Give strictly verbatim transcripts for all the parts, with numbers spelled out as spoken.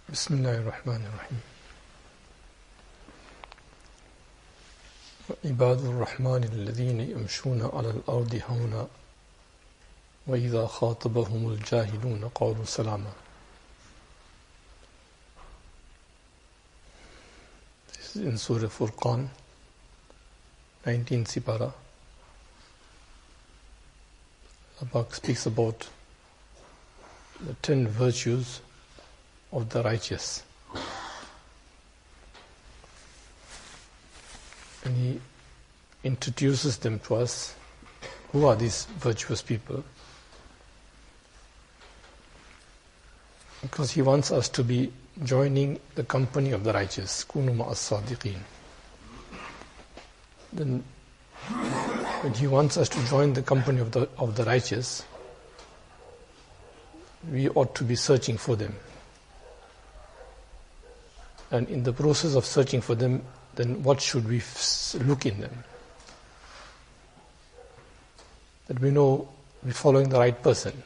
بسم الله الرحمن الرحيم عباد الرحمن الذين يمشون على الأرض هونا وإذا خاطبهم الجاهلون قالوا سلاما. This is in Surah Furqan, nineteenth Sipara. Allah speaks about the ten virtues of the righteous. And He introduces them to us. Who are these virtuous people? Because He wants us to be joining the company of the righteous. Kunu ma'as sadiqeen. Then when He wants us to join the company of the of the righteous, we ought to be searching for them. And in the process of searching for them, then what should we f- look in them? That we know we're following the right person.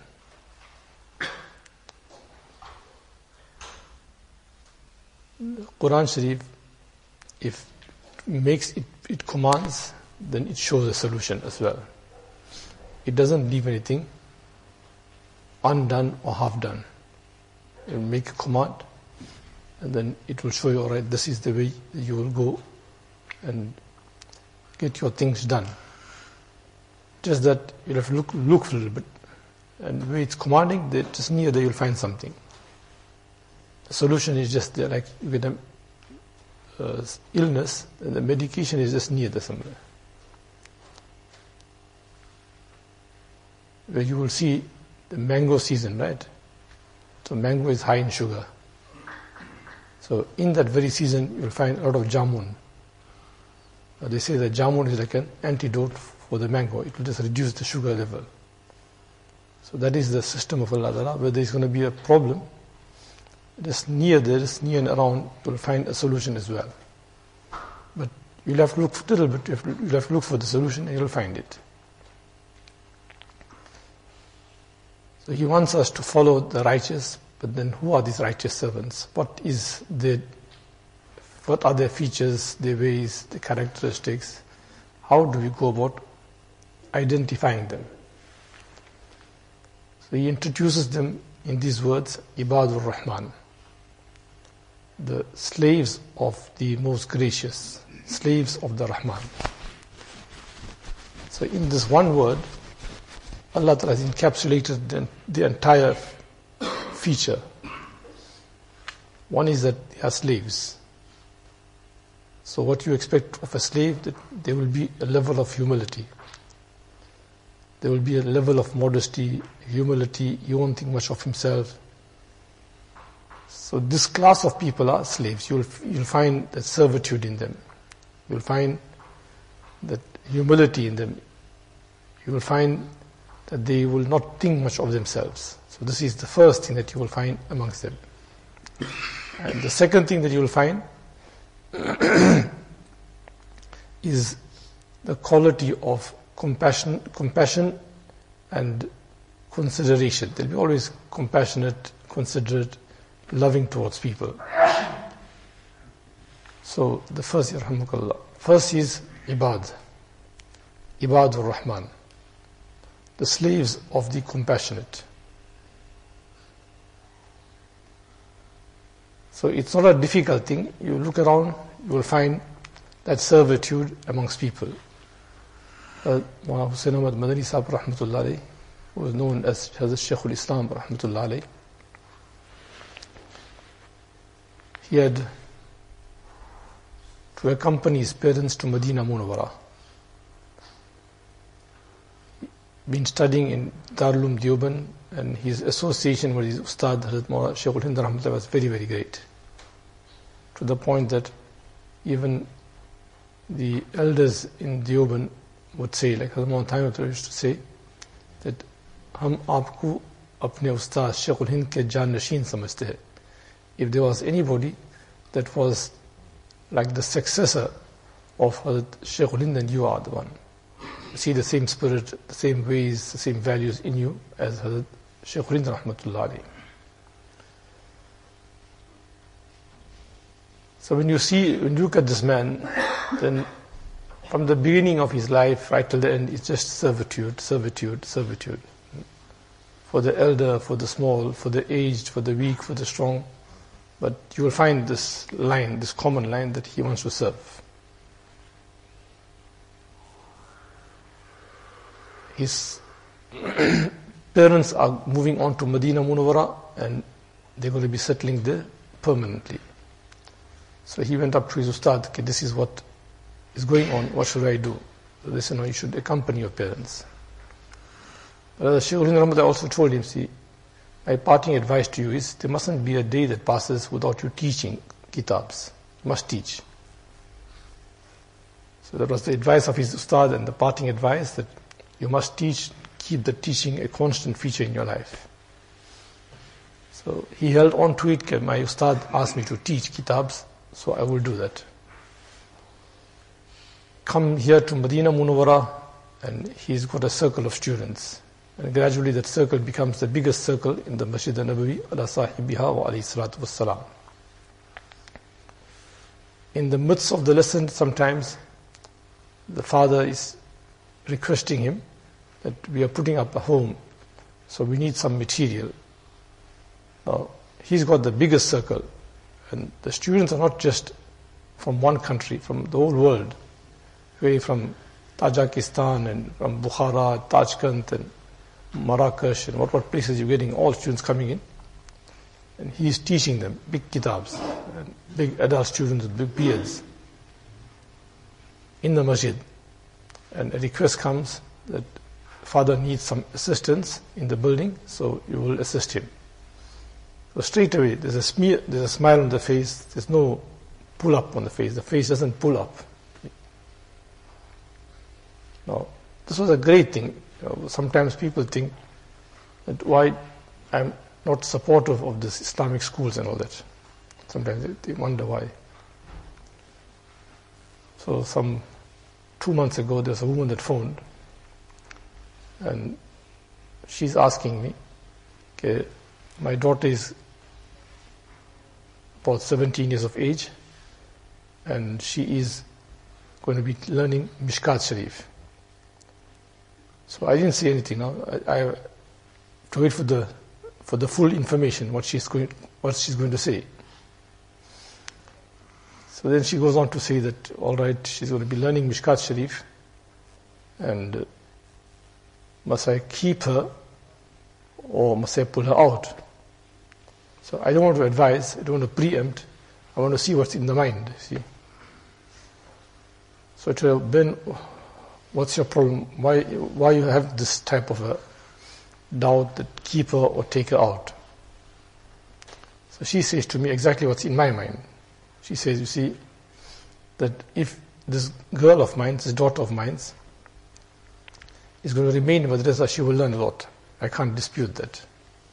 The Quran Sharif, if it makes it, it commands, then it shows a solution as well. It doesn't leave anything undone or half done. It will make a command, and then it will show you, all right, this is the way you will go and get your things done. Just that you'll have to look, look a little bit. And the way it's commanding, that just near there you'll find something. The solution is just there, like you get an uh, illness, and the medication is just near there somewhere. Where you will see the mango season, right? So mango is high in sugar. So in that very season, you'll find a lot of jamun. Uh, they say that jamun is like an antidote for the mango. It will just reduce the sugar level. So that is the system of Allah Ta'ala. Where there's going to be a problem, just near there, just near and around, you'll find a solution as well. But you'll have to look for a little bit, you'll have to look for the solution and you'll find it. So He wants us to follow the righteous. But then who are these righteous servants? What is the, what are their features, their ways, their characteristics? How do we go about identifying them? So He introduces them in these words, Ibadur Rahman, the slaves of the most gracious, slaves of the Rahman. So in this one word, Allah Ta'ala has encapsulated the, the entire feature. One is that they are slaves. So what you expect of a slave, that there will be a level of humility. There will be a level of modesty, humility. He won't think much of himself. So this class of people are slaves. You'll you'll find that servitude in them. You'll find that humility in them. You will find that they will not think much of themselves. So this is the first thing that you will find amongst them. And the second thing that you will find is the quality of compassion, compassion and consideration. They'll be always compassionate, considerate, loving towards people. So the first, yarhamukallah, first is Ibad, Ibadur Rahman, the slaves of the compassionate. So it's not a difficult thing. You look around, you will find that servitude amongst people. Uh, Mawlana Hussain Ahmad Madani Sahib Rahmatullah Alayhi, who was known as Hazrat Shaykh al-Islam Rahmatullah Alayhi, he had to accompany his parents to Medina Munawwara. Been studying in Darul Uloom Deoband, and his association with his Ustad Hazrat Mawlana Shaykh al-Hind Rahmatullah was very, very great. To the point that even the elders in Deoband would say, like Hazrat Mawlana Thaimah used to say, that hum aapko apne Ustad Shaykh al-Hind ke Janashin samajhte hai. If there was anybody that was like the successor of Hazrat Shaykh al-Hind, then you are the one. You see the same spirit, the same ways, the same values in you as Hazrat Shaykh al-Hind Rahmatullah Alayhi. So when you see, when you look at this man, then from the beginning of his life right till the end, it's just servitude, servitude, servitude. For the elder, for the small, for the aged, for the weak, for the strong. But you will find this line, this common line that he wants to serve. His parents are moving on to Medina Munawwara and they're going to be settling there permanently. So he went up to his ustad, okay, this is what is going on, what should I do? So they said, no, you should accompany your parents. But Shaykh Rahmatullah also told him, see, my parting advice to you is, there mustn't be a day that passes without you teaching kitabs. You must teach. So that was the advice of his ustad, and the parting advice that you must teach, keep the teaching a constant feature in your life. So he held on to it. My ustad asked me to teach kitabs, so I will do that. Come here to Medina Munawwara, and he's got a circle of students. And gradually that circle becomes the biggest circle in the Masjid al-Nabawi, ala sahibiha wa alayhi salatu wassalam. In the midst of the lesson, sometimes the father is requesting him that we are putting up a home, so we need some material. Now, he's got the biggest circle, and the students are not just from one country, from the whole world, way from Tajikistan and from Bukhara, Tajkent and Marrakesh and what, what places you're getting, all students coming in. And he's teaching them big kitabs, and big adult students with big beards in the masjid. And a request comes that father needs some assistance in the building, so you will assist him. So straight away, there's a smear, there's a smile on the face, there's no pull up on the face, the face doesn't pull up. Now, this was a great thing. You know, sometimes people think that why I'm not supportive of this Islamic schools and all that. Sometimes they, they wonder why. So some two months ago, there's a woman that phoned, and she's asking me, okay, my daughter is about seventeen years of age, and she is going to be learning Mishkat Sharif. So I didn't say anything. Now I, I have to wait for the for the full information what she's going what she's going to say. So then she goes on to say that all right, she's going to be learning Mishkat Sharif, and uh, must I keep her or must I pull her out? So I don't want to advise, I don't want to preempt, I want to see what's in the mind, see. So to Ben, what's your problem? Why why you have this type of a doubt that keep her or take her out? So she says to me exactly what's in my mind. She says, you see, that if this girl of mine, this daughter of mine, is going to remain in madrasa, she will learn a lot. I can't dispute that.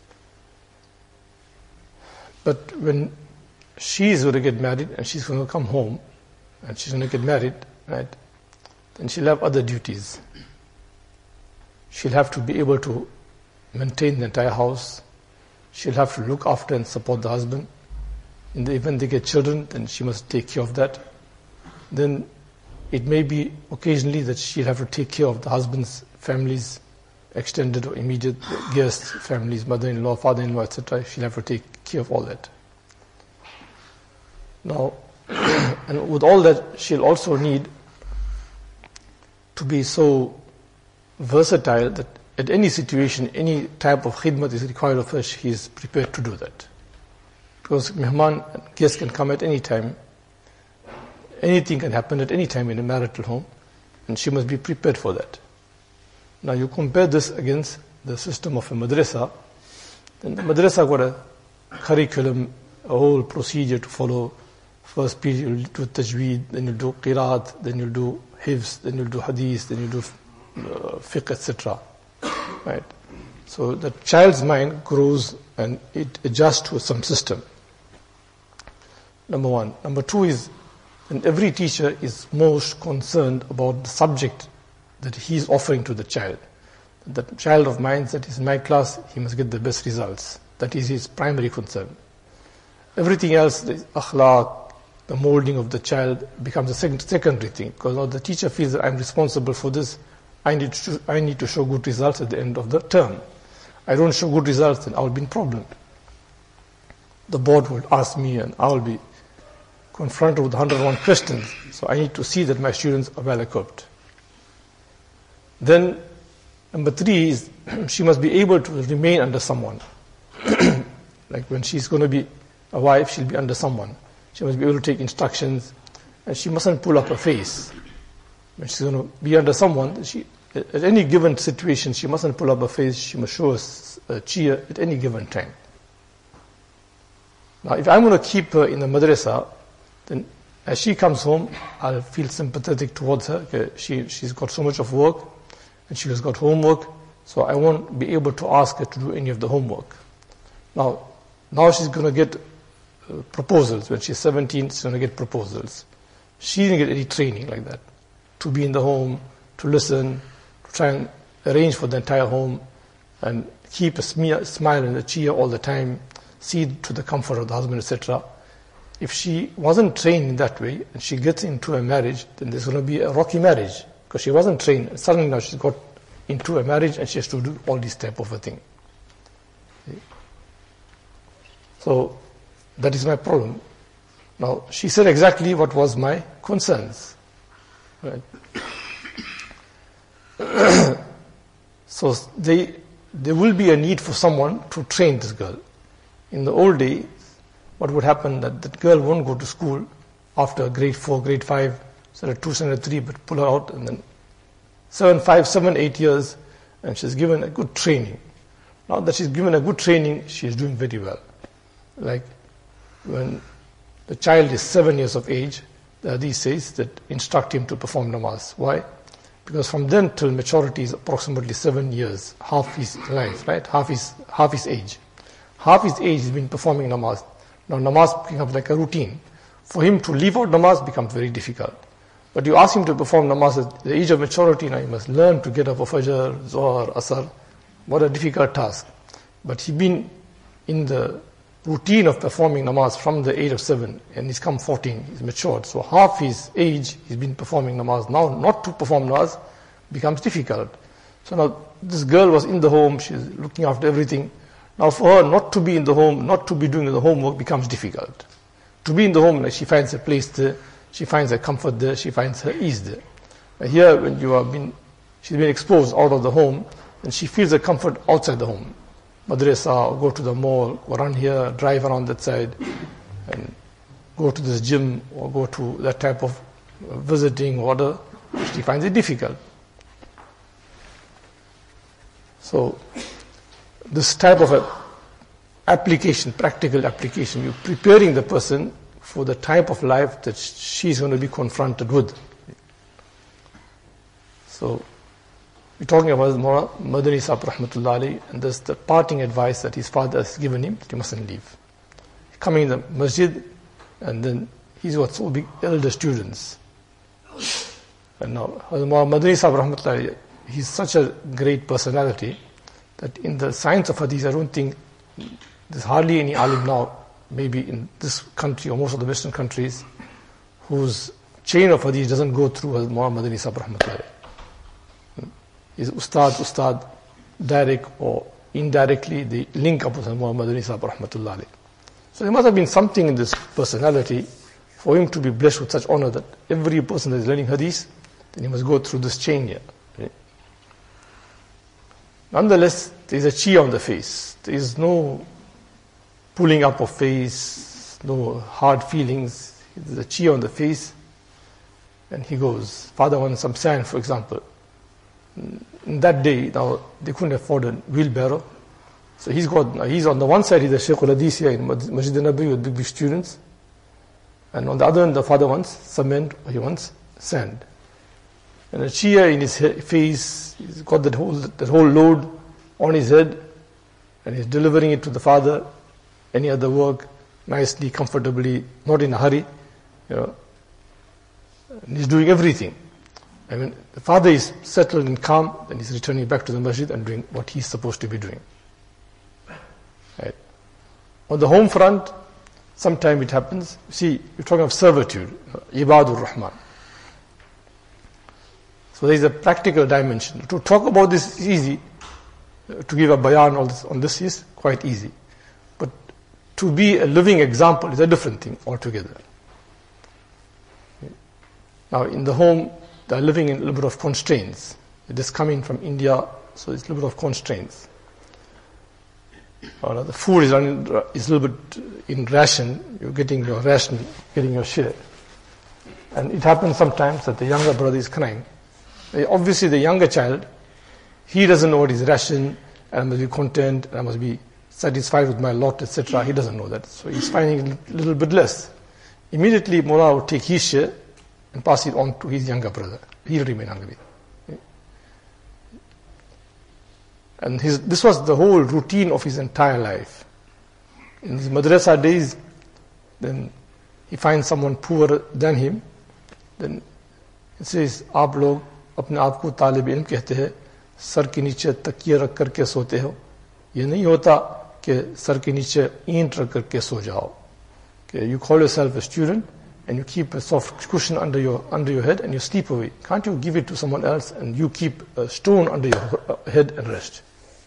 But when she is going to get married and she's going to come home and she's going to get married, right, then she'll have other duties. She'll have to be able to maintain the entire house. She'll have to look after and support the husband. In the event they get children, then she must take care of that. Then it may be occasionally that she'll have to take care of the husband's family's extended or immediate guests, families, mother-in-law, father-in-law, et cetera. She'll have to take care of all that. Now, and with all that, she'll also need to be so versatile that at any situation, any type of khidmat is required of her, she is prepared to do that. Because mehman, guests can come at any time. Anything can happen at any time in a marital home, and she must be prepared for that. Now you compare this against the system of a madrasa, then the madrasa got a curriculum, a whole procedure to follow. First period you'll do tajweed, then you'll do qiraat, then you'll do hifz, then you'll do hadith, then you'll do uh, fiqh, et cetera. Right? So the child's mind grows and it adjusts to some system. Number one. Number two is, and every teacher is most concerned about the subject that he is offering to the child. The child of mine that is in my class, he must get the best results. That is his primary concern. Everything else, the akhlaq, the molding of the child becomes a second, secondary thing, because now the teacher feels that I'm responsible for this. I need to, I need to show good results at the end of the term. I don't show good results, then I'll be in problem. The board will ask me, and I'll be confronted with one hundred one questions. So I need to see that my students are well equipped. Then, number three is she must be able to remain under someone. Like when she's going to be a wife, she'll be under someone. She must be able to take instructions, and she mustn't pull up her face. When she's going to be under someone, she, at any given situation, she mustn't pull up her face. She must show us a cheer at any given time. Now, if I'm going to keep her in the madrasa, then as she comes home, I'll feel sympathetic towards her. Okay, she, she's got so much of work, and she has got homework, so I won't be able to ask her to do any of the homework. Now, now she's going to get uh, proposals. When she's seventeen, she's going to get proposals. She didn't get any training like that. To be in the home, to listen, to try and arrange for the entire home, and keep a smear, smile and a cheer all the time, see to the comfort of the husband, et cetera. If she wasn't trained in that way, and she gets into a marriage, then there's going to be a rocky marriage, because she wasn't trained. And suddenly now she's got into a marriage, and she has to do all these type of a thing. So that is my problem. Now, she said exactly what was my concerns. Right? So they, there will be a need for someone to train this girl. In the old days, what would happen that that girl won't go to school after grade four, grade five, standard two, standard three, but pull her out, and then seven, five, seven, eight years, and she's given a good training. Now that she's given a good training, she is doing very well. Like when the child is seven years of age, the hadith says that instruct him to perform namaz. Why? Because from then till maturity is approximately seven years, half his life, right? Half his, half his age. Half his age has been performing namaz. Now namaz becomes like a routine. For him to leave out namaz becomes very difficult. But you ask him to perform namaz at the age of maturity, now he must learn to get up for Fajr, Zohar, Asr. What a difficult task. But he's been in the routine of performing namaz from the age of seven, and he's come fourteen, he's matured. So half his age he's been performing namaz. Now not to perform namaz becomes difficult. So now this girl was in the home, she's looking after everything. Now for her not to be in the home, not to be doing the homework becomes difficult. To be in the home, like she finds a place there, she finds her comfort there, she finds her ease there. But here when you have been, she's been exposed out of the home, and she feels the comfort outside the home. Madrasa, or go to the mall, or run here, drive around that side, and go to this gym, or go to that type of visiting order, she finds it difficult. So, this type of a application, practical application, you're preparing the person for the type of life that she's going to be confronted with. So, we're talking about Madani Sahib Rahmatullah Alayhi, and that's the parting advice that his father has given him, that he mustn't leave. Coming in the masjid, and then he's got so big elder students. And now, Madani Sahib Rahmatullah Alayhi, he's such a great personality that in the science of hadith, I don't think there's hardly any alim now, maybe in this country or most of the Western countries, whose chain of hadith doesn't go through Muhammad Madani Sahib Rahmatullah Alayhi. Is Ustad, Ustad, direct or indirectly, they link up with Muhammad Madani Sahib Rahmatullah Alayhi. So there must have been something in this personality for him to be blessed with such honor that every person that is learning hadith, then he must go through this chain here. Right? Nonetheless, there is a cheer on the face. There is no pulling up of face, no hard feelings. There is a cheer on the face. And he goes, father wants some sand, for example. In that day, now they couldn't afford a wheelbarrow. So he's got, he's on the one side, he's a Shaykh al-Hadith here in Masjid al-Nabi with big, big students. And on the other end, the father wants cement, or he wants sand. And a cheer in his face, he's got that whole, that whole load on his head, and he's delivering it to the father, any other work, nicely, comfortably, not in a hurry, you know. And he's doing everything. I mean, the father is settled and calm, then he's returning back to the masjid and doing what he's supposed to be doing. Right. On the home front, Sometimes it happens, see, you're talking of servitude, Ibadur Rahman. So there is a practical dimension. To talk about this is easy, to give a bayan on this, on this is quite easy. But to be a living example is a different thing altogether. Now in the home, they are living in a little bit of constraints. It is coming from India, so it's a little bit of constraints. Or the food is, running, is a little bit in ration, you're getting your ration, getting your share. And it happens sometimes that the younger brother is crying. Obviously the younger child, he doesn't know what is ration, and I must be content, and I must be satisfied with my lot, et cetera. He doesn't know that. So he's finding a little bit less. Immediately Mullah will take his share and pass it on to his younger brother. He'll remain hungry. And his, this was the whole routine of his entire life. In his madrasa days, then he finds someone poorer than him, then he says, आप लोग अपने आप को तालिब इल्म कहते हैं, sir के नीचे तकिए रख करके सोते हो. ये नहीं होता कि सर के नीचे ईंट रख करके सो जाओ. You call yourself a student and you keep a soft cushion under your under your head and you sleep away. Can't you give it to someone else and you keep a stone under your head and rest?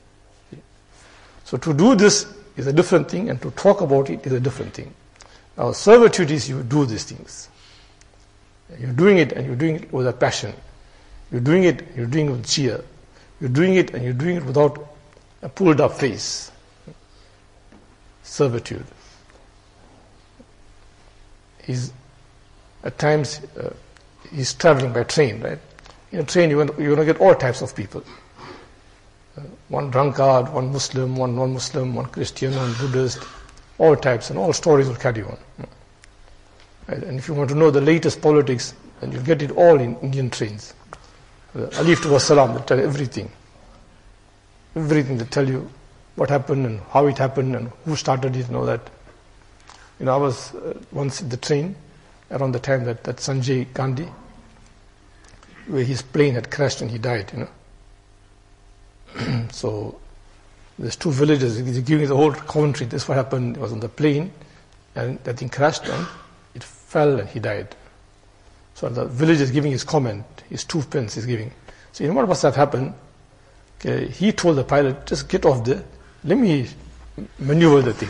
So to do this is a different thing, and to talk about it is a different thing. Now servitude is you do these things. You're doing it and you're doing it with a passion. You're doing it, you're doing it with cheer. You're doing it and you're doing it without a pulled up face. Servitude. He's, at times, uh, he's traveling by train, right? In a train, you're going to get all types of people. Uh, one drunkard, one Muslim, one non-Muslim, one Christian, one Buddhist, all types, and all stories will carry on. Right? And if you want to know the latest politics, then you'll get it all in Indian trains. Uh, Alif to Salam, they tell you everything. Everything, they tell you what happened and how it happened and who started it and all that. You know, I was uh, once in the train around the time that, that Sanjay Gandhi, where his plane had crashed and he died, you know. So there's two villages, they're giving the whole commentary. This what happened, it was on the plane and that thing crashed and it fell and he died. So the village is giving his comment, his two pence is giving. So you know what must have happened? Okay, he told the pilot, just get off there, let me maneuver the thing.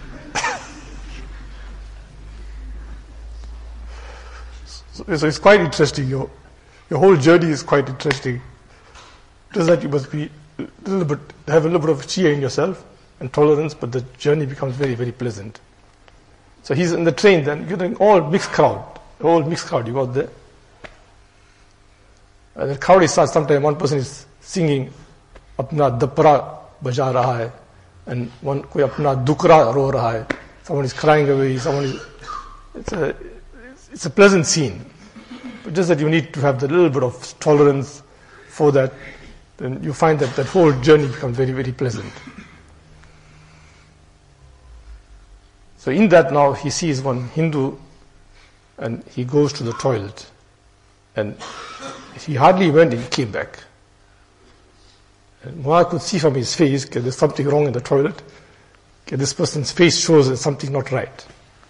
so, so it's quite interesting. Your, your whole journey is quite interesting. Just that you must be a little bit, have a little bit of cheer in yourself and tolerance, but the journey becomes very, very pleasant. So he's in the train then, you're doing all mixed crowd, all mixed crowd, you go out there. And the crowd is such, sometimes one person is singing, apna dapra baja raha hai, and one koi apna dukra ro raha hai. Someone is crying away, someone is, it's a, it's a pleasant scene. But just that you need to have the little bit of tolerance for that, then you find that that whole journey becomes very, very pleasant. So in that now he sees one Hindu and he goes to the toilet and he hardly went and he came back. And Mullah could see from his face that there's something wrong in the toilet. Okay, this person's face shows there's something not right.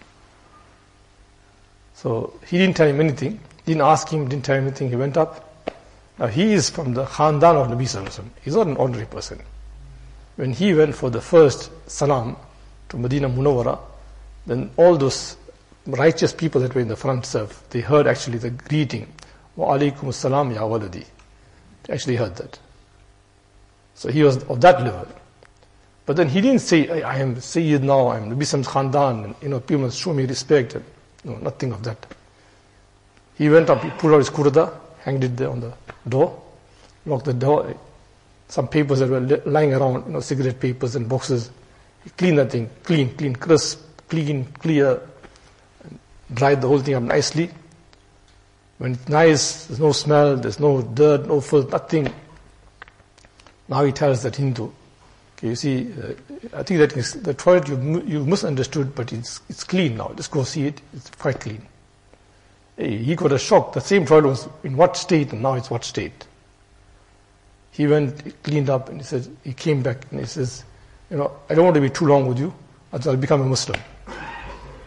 So he didn't tell him anything, didn't ask him, didn't tell him anything, he went up. Now he is from the Khandan of Nabi Sallallahu Alaihi Wasallam. He's not an ordinary person. When he went for the first salam to Medina Munawwara, then all those righteous people that were in the front serve, they heard actually the greeting, Wa alaikum assalam ya waladi. They actually heard that. So he was of that level. But then he didn't say, I, I am Sayyid now, I am Nabi Sallallahu Khandan, and you know, people must show me respect. And, no, nothing of that. He went up, he pulled out his kurda, hanged it there on the door, locked the door. Some papers that were lying around, you know, cigarette papers and boxes. He cleaned that thing, clean, clean, crisp, clean, clear, dried the whole thing up nicely. When it's nice, there's no smell, there's no dirt, no filth, nothing. Now he tells that Hindu, okay, you see, uh, I think that is, the toilet you you misunderstood, but it's it's clean now. Just go see it, it's quite clean. Hey, he got a shock. The same toilet was in what state and now it's what state. He went, he cleaned up, and he said, he came back and he says, you know, I don't want to be too long with you, otherwise I'll become a Muslim.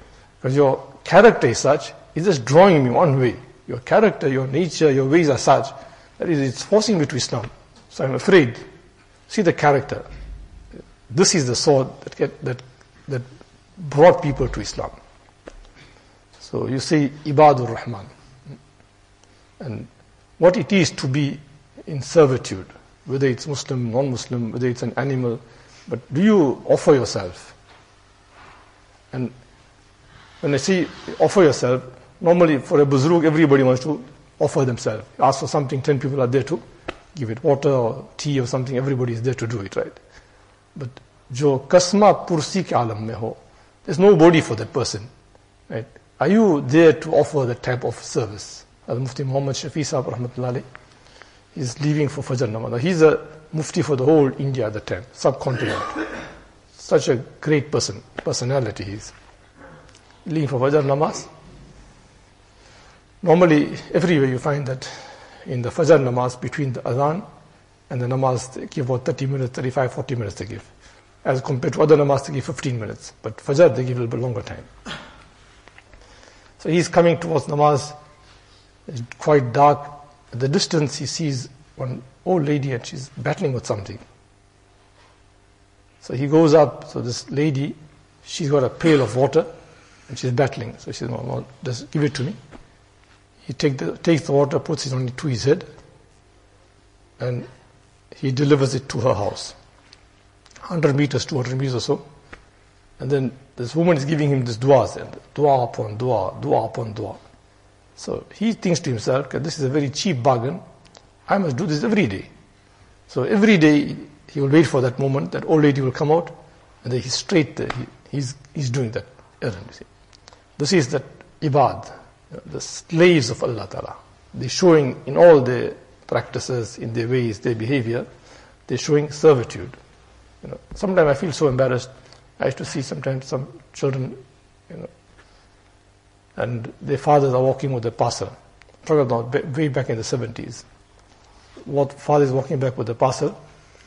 Because your character is such, it's just drawing me one way. Your character, your nature, your ways are such, that is, it's forcing me to Islam. So I'm afraid. See the character. This is the sword that get, that that brought people to Islam. So you say Ibadur Rahman. And what it is to be in servitude, whether it's Muslim, non-Muslim, whether it's an animal, but do you offer yourself? And when I say offer yourself, normally for a buzruk, everybody wants to offer themselves. Ask for something, ten people are there to give it, water or tea or something, everybody is there to do it, right? But jo kasma pursi ke alam mein ho, there's nobody for that person, right? Are you there to offer that type of service? As Mufti Muhammad Shafi Sahib rahmatullahi alayhi, he's leaving for Fajr Namaz. He's a Mufti for the whole India at the time, subcontinent. Such a great person, personality he is. Leaving for Fajr Namaz. Normally, everywhere you find that in the Fajr Namaz, between the Adhan and the Namaz, they give about thirty minutes, thirty-five, forty minutes they give. As compared to other Namaz, they give fifteen minutes. But Fajr, they give a little bit longer time. So he's coming towards Namaz. It's quite dark. At the distance, he sees one old lady and she's battling with something. So he goes up. So this lady, she's got a pail of water and she's battling. So she says, no, no, just give it to me. He take the, takes the water, puts it on to his head, and he delivers it to her house. one hundred meters, two hundred meters or so. And then this woman is giving him this du'as, and dua upon dua, dua upon dua. So he thinks to himself, okay, this is a very cheap bargain. I must do this every day. So every day he will wait for that moment, that old lady will come out, and then he's straight there. He, he's, he's doing that errand. You see. This is that ibad, the slaves of Allah Ta'ala. They're showing in all their practices, in their ways, their behavior, they're showing servitude. You know, sometimes I feel so embarrassed. I used to see sometimes some children, you know, and their fathers are walking with a parcel. I'm talking about way back in the seventies. What father is walking back with a parcel,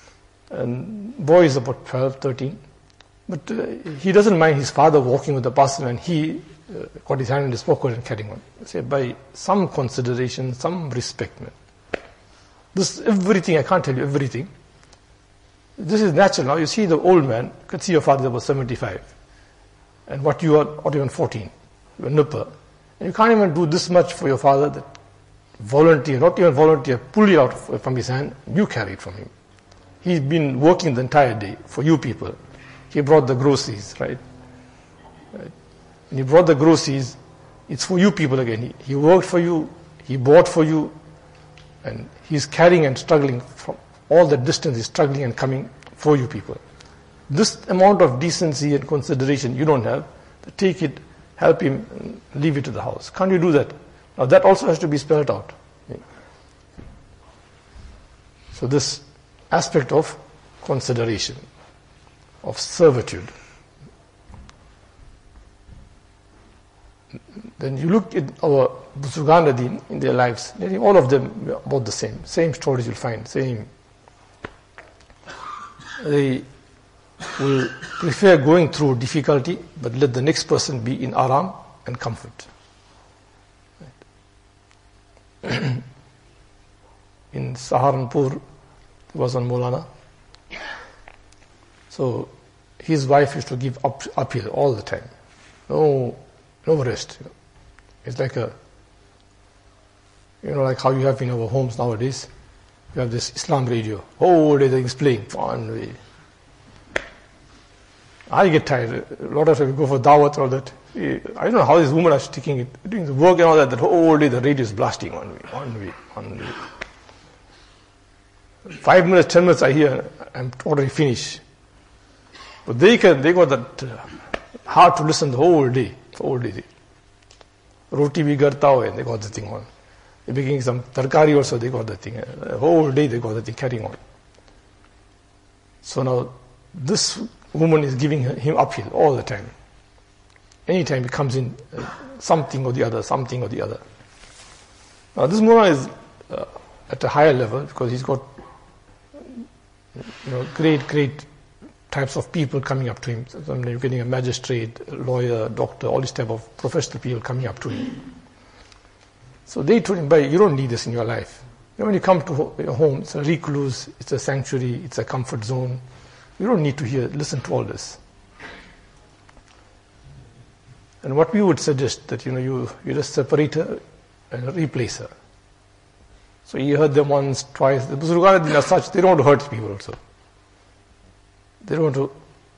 and boy is about twelve, thirteen, but uh, he doesn't mind his father walking with the parcel, and he uh, got his hand in his pocket and carrying on. Say by some consideration, some respect, man. This everything, I can't tell you everything. This is natural. Now you see the old man, you can see your father is about seventy-five, and what you are, not even fourteen, you're a nipper, and you can't even do this much for your father, that volunteer, not even volunteer, pull it out from his hand, you carry it from him. He's been working the entire day for you people. He brought the groceries, right? right? When he brought the groceries, it's for you people again. He, he worked for you, he bought for you, and he's carrying and struggling from all the distance, he's struggling and coming for you people. This amount of decency and consideration you don't have, take it, help him, and leave it to the house. Can't you do that? Now that also has to be spelled out. So this aspect of consideration, of servitude. Then you look at our Buzugan Adin in their lives, nearly all of them are about the same. Same stories you'll find, same. They will prefer going through difficulty, but let the next person be in aram and comfort. Right. In Saharanpur, he was on Maulana. So his wife used to give up uphill all the time. No, no rest. You know. It's like a, you know, like how you have in our homes nowadays. You have this Islam radio. Whole day things playing. One way. I get tired. A lot of times we go for dawat or that. I don't know how these women are sticking it, doing the work and all that. That whole day the radio is blasting one way, one way, one way. Five minutes, ten minutes I hear, I'm already finished. But they can, they got that uh, hard to listen the whole day, the whole day. Roti bhi garta ho, and they got the thing on. They're making some tarkari also, they got the thing. The whole day they got the thing carrying on. So now, this woman is giving him uphill all the time. Anytime he comes in, uh, something or the other, something or the other. Now this mullah is uh, at a higher level because he's got, you know, great, great types of people coming up to him. Sometimes you're getting a magistrate, a lawyer, doctor, all these type of professional people coming up to him. So they told him, "Bhai, you don't need this in your life. You know, when you come to your home, it's a recluse, it's a sanctuary, it's a comfort zone. You don't need to hear, listen to all this." And what we would suggest that, you know, you, you just separate her and replace her. So he heard them once, twice. The Buzurgan are such, they don't want to hurt people also. They don't want to.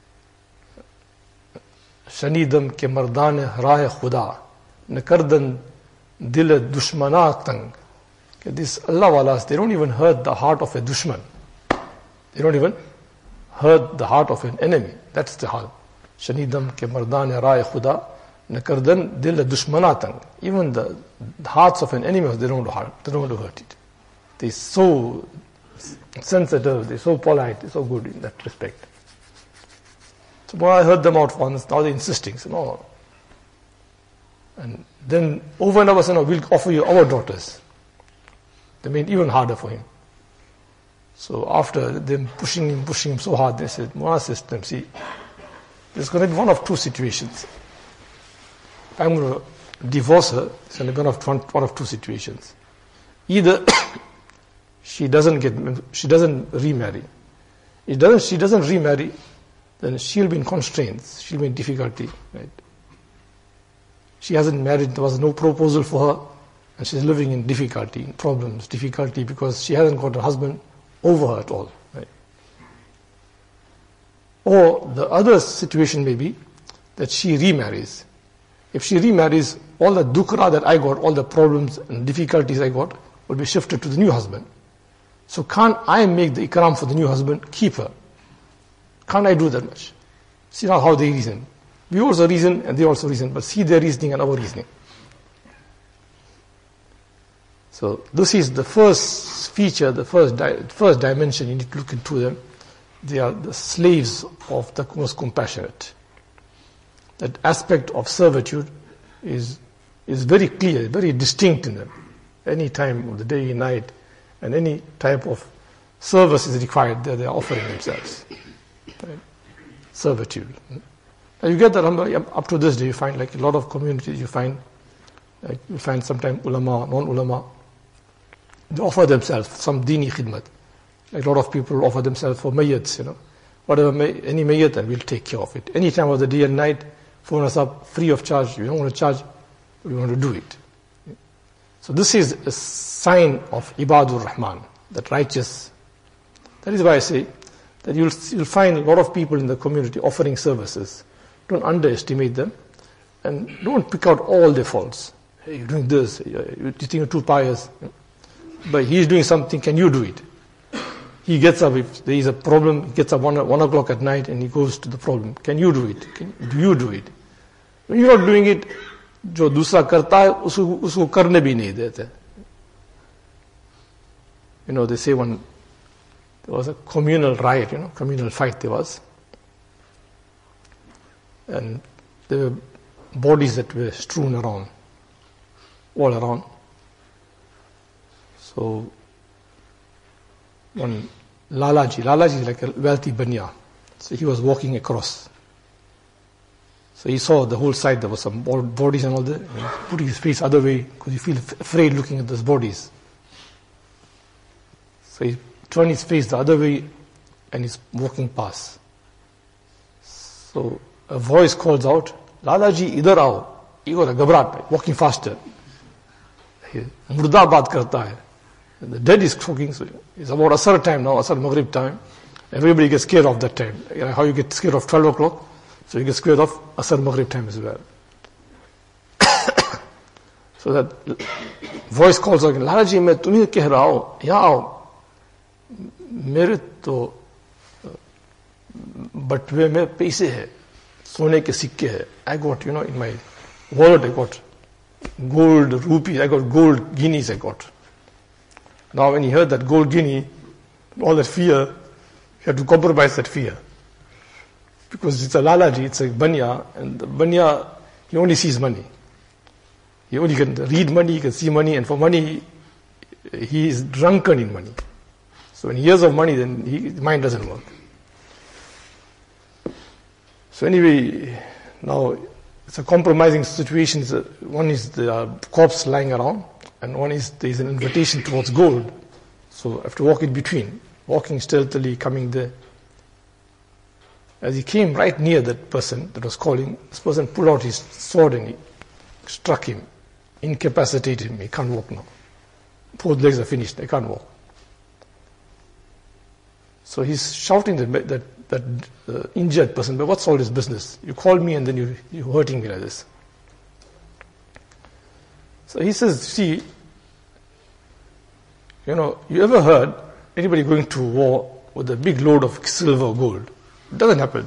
Shanidam ke mardane rahe khuda, nakardan dil dushmana tang. These Allah walas, they don't even hurt the heart of a dushman. They don't even hurt the heart of an enemy. That's the hal. Shanidam ke mardane rahe khuda, nakardan dil dushmana tang. Even the, the hearts of an enemy, they don't want to hurt, they don't want to hurt it. They're so sensitive, they're so polite, they're so good in that respect. So when I heard them out once, now they're insisting. So no. And then over and over, so no, we'll offer you our daughters. They made it even harder for him. So after them pushing him, pushing him so hard, they said, Mullah says to them, see, there's going to be one of two situations. If I'm going to divorce her, it's going to be one of, one, one of two situations. Either she doesn't get, she doesn't remarry. It doesn't, she doesn't remarry, then she'll be in constraints, she'll be in difficulty, right? She hasn't married, there was no proposal for her, and she's living in difficulty, in problems, difficulty because she hasn't got a husband over her at all, right? Or the other situation may be that she remarries. If she remarries, all the dukra that I got, all the problems and difficulties I got, will be shifted to the new husband. So can't I make the ikram for the new husband, keep her? Can't I do that much? See now how they reason. We also reason and they also reason, but see their reasoning and our reasoning. So this is the first feature, the first di- first dimension you need to look into them. They are the slaves of the most compassionate. That aspect of servitude is is very clear, very distinct in them. Any time of the day and night, and any type of service is required, they are offering themselves. Right? Servitude. Now you get that up to this day. You find like a lot of communities. You find, like you find sometimes ulama, non-ulama, they offer themselves some dini khidmat. Like a lot of people offer themselves for mayyats, you know, whatever may, any mayyat, and we'll take care of it. Any time of the day and night, phone us up free of charge. We don't want to charge, we want to do it. So this is a sign of Ibadur Rahman, that righteous. That is why I say that you'll, you'll find a lot of people in the community offering services. Don't underestimate them, and don't pick out all their faults. Hey, you're doing this, you're teaching two pious, but he's doing something, can you do it? He gets up, if there is a problem, he gets up one, one o'clock at night and he goes to the problem. Can you do it? Can, do you do it? When you're not doing it, जो दूसरा करता है उसको उसको करने भी नहीं देते. You know, they say one there was a communal riot, you know, communal fight there was, and there were bodies that were strewn around, all around. So one Lalaji, Lalaji is like a wealthy banya, so he was walking across. So he saw the whole side, there was some bodies and all that, and he put his face other way because he feel afraid looking at those bodies. So he turned his face the other way and he's walking past. So a voice calls out, Lalaji, idhar aao. He got a ghabrat, walking faster. Murda baat karta hai. The dead is talking, so it's about Asr time now, Asr Maghrib time. Everybody gets scared of that time. You know how you get scared of twelve o'clock? So you get scared of Asr Maghrib time as well. So that voice calls again, Lalaji, मैं तुम्हें कह रहा हूँ, यहाँ आओ. मेरे तो बटवे में पैसे है, सोने के सिक्के है. I got, you know, in my wallet I got gold rupees, I got gold guineas I got. Now when he heard that gold guinea, all that fear, he had to compromise that fear. Because it's a Lalaji, it's a Banya, and the Banya, he only sees money. He only can read money, he can see money, and for money, he is drunken in money. So when he hears of money, then he, his mind doesn't work. So anyway, now it's a compromising situation. It's a, one is the uh, corpse lying around, and one is there is an invitation towards gold. So I have to walk in between, walking stealthily, coming there. As he came right near that person that was calling, this person pulled out his sword and he struck him, incapacitated him. He can't walk now. Both legs are finished. They can't walk. So he's shouting that that, that uh, injured person, but what's all this business? You called me and then you, you're hurting me like this. So he says, see, you know, you ever heard anybody going to war with a big load of silver or gold? It doesn't happen.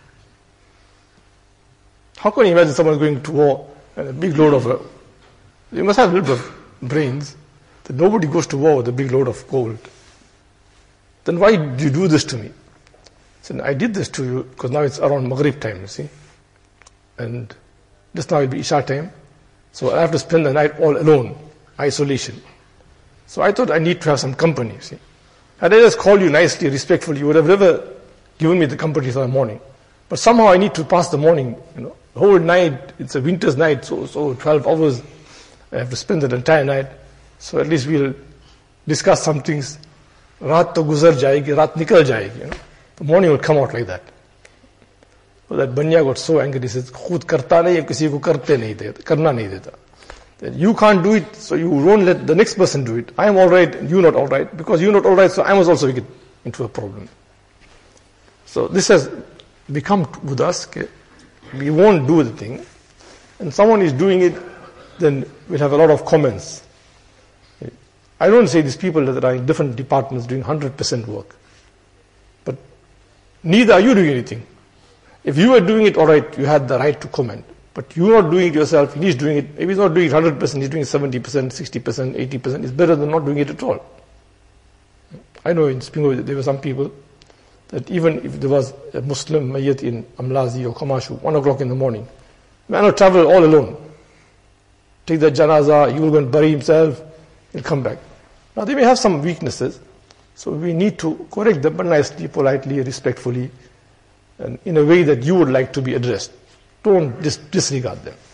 How can you imagine someone going to war and a big load of, uh, you must have a little bit of brains, that nobody goes to war with a big load of gold. Then why did you do this to me? So I did this to you because now it's around Maghrib time, you see. And just now it'll be Isha time. So I have to spend the night all alone, isolation. So I thought I need to have some company, you see. Had I just called you nicely, respectfully, you would have never given me the company for the morning. But somehow I need to pass the morning, you know. The whole night, it's a winter's night, so so twelve hours. I have to spend the entire night. So at least we'll discuss some things. Raat to guzar jayegi, raat nikal jayegi, you know. The morning will come out like that. So that Banya got so angry, he says, khud karta nahi hai, kisi ko karte nahi deta, karna nahi deta. That you can't do it, so you don't let the next person do it. I am alright, and you not alright. Because you're not alright, so I must also get into a problem. So this has become with us, okay? We won't do the thing. And someone is doing it, then we'll have a lot of comments. I don't say these people that are in different departments doing one hundred percent work. But neither are you doing anything. If you were doing it all right, you had the right to comment. But you're not doing it yourself, he's doing it, maybe he's not doing it one hundred percent, he's doing it seventy percent, sixty percent, eighty percent. It's better than not doing it at all. I know in Spingo there were some people that even if there was a Muslim mayyat in Amlazi or Kamashu, one o'clock in the morning, man will travel all alone. Take the janaza, he will go and bury himself, he'll come back. Now they may have some weaknesses, so we need to correct them, but nicely, politely, respectfully, and in a way that you would like to be addressed. Don't dis- disregard them.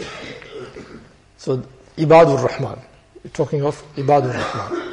So, Ibadur Rahman. We're talking of Ibadur Rahman.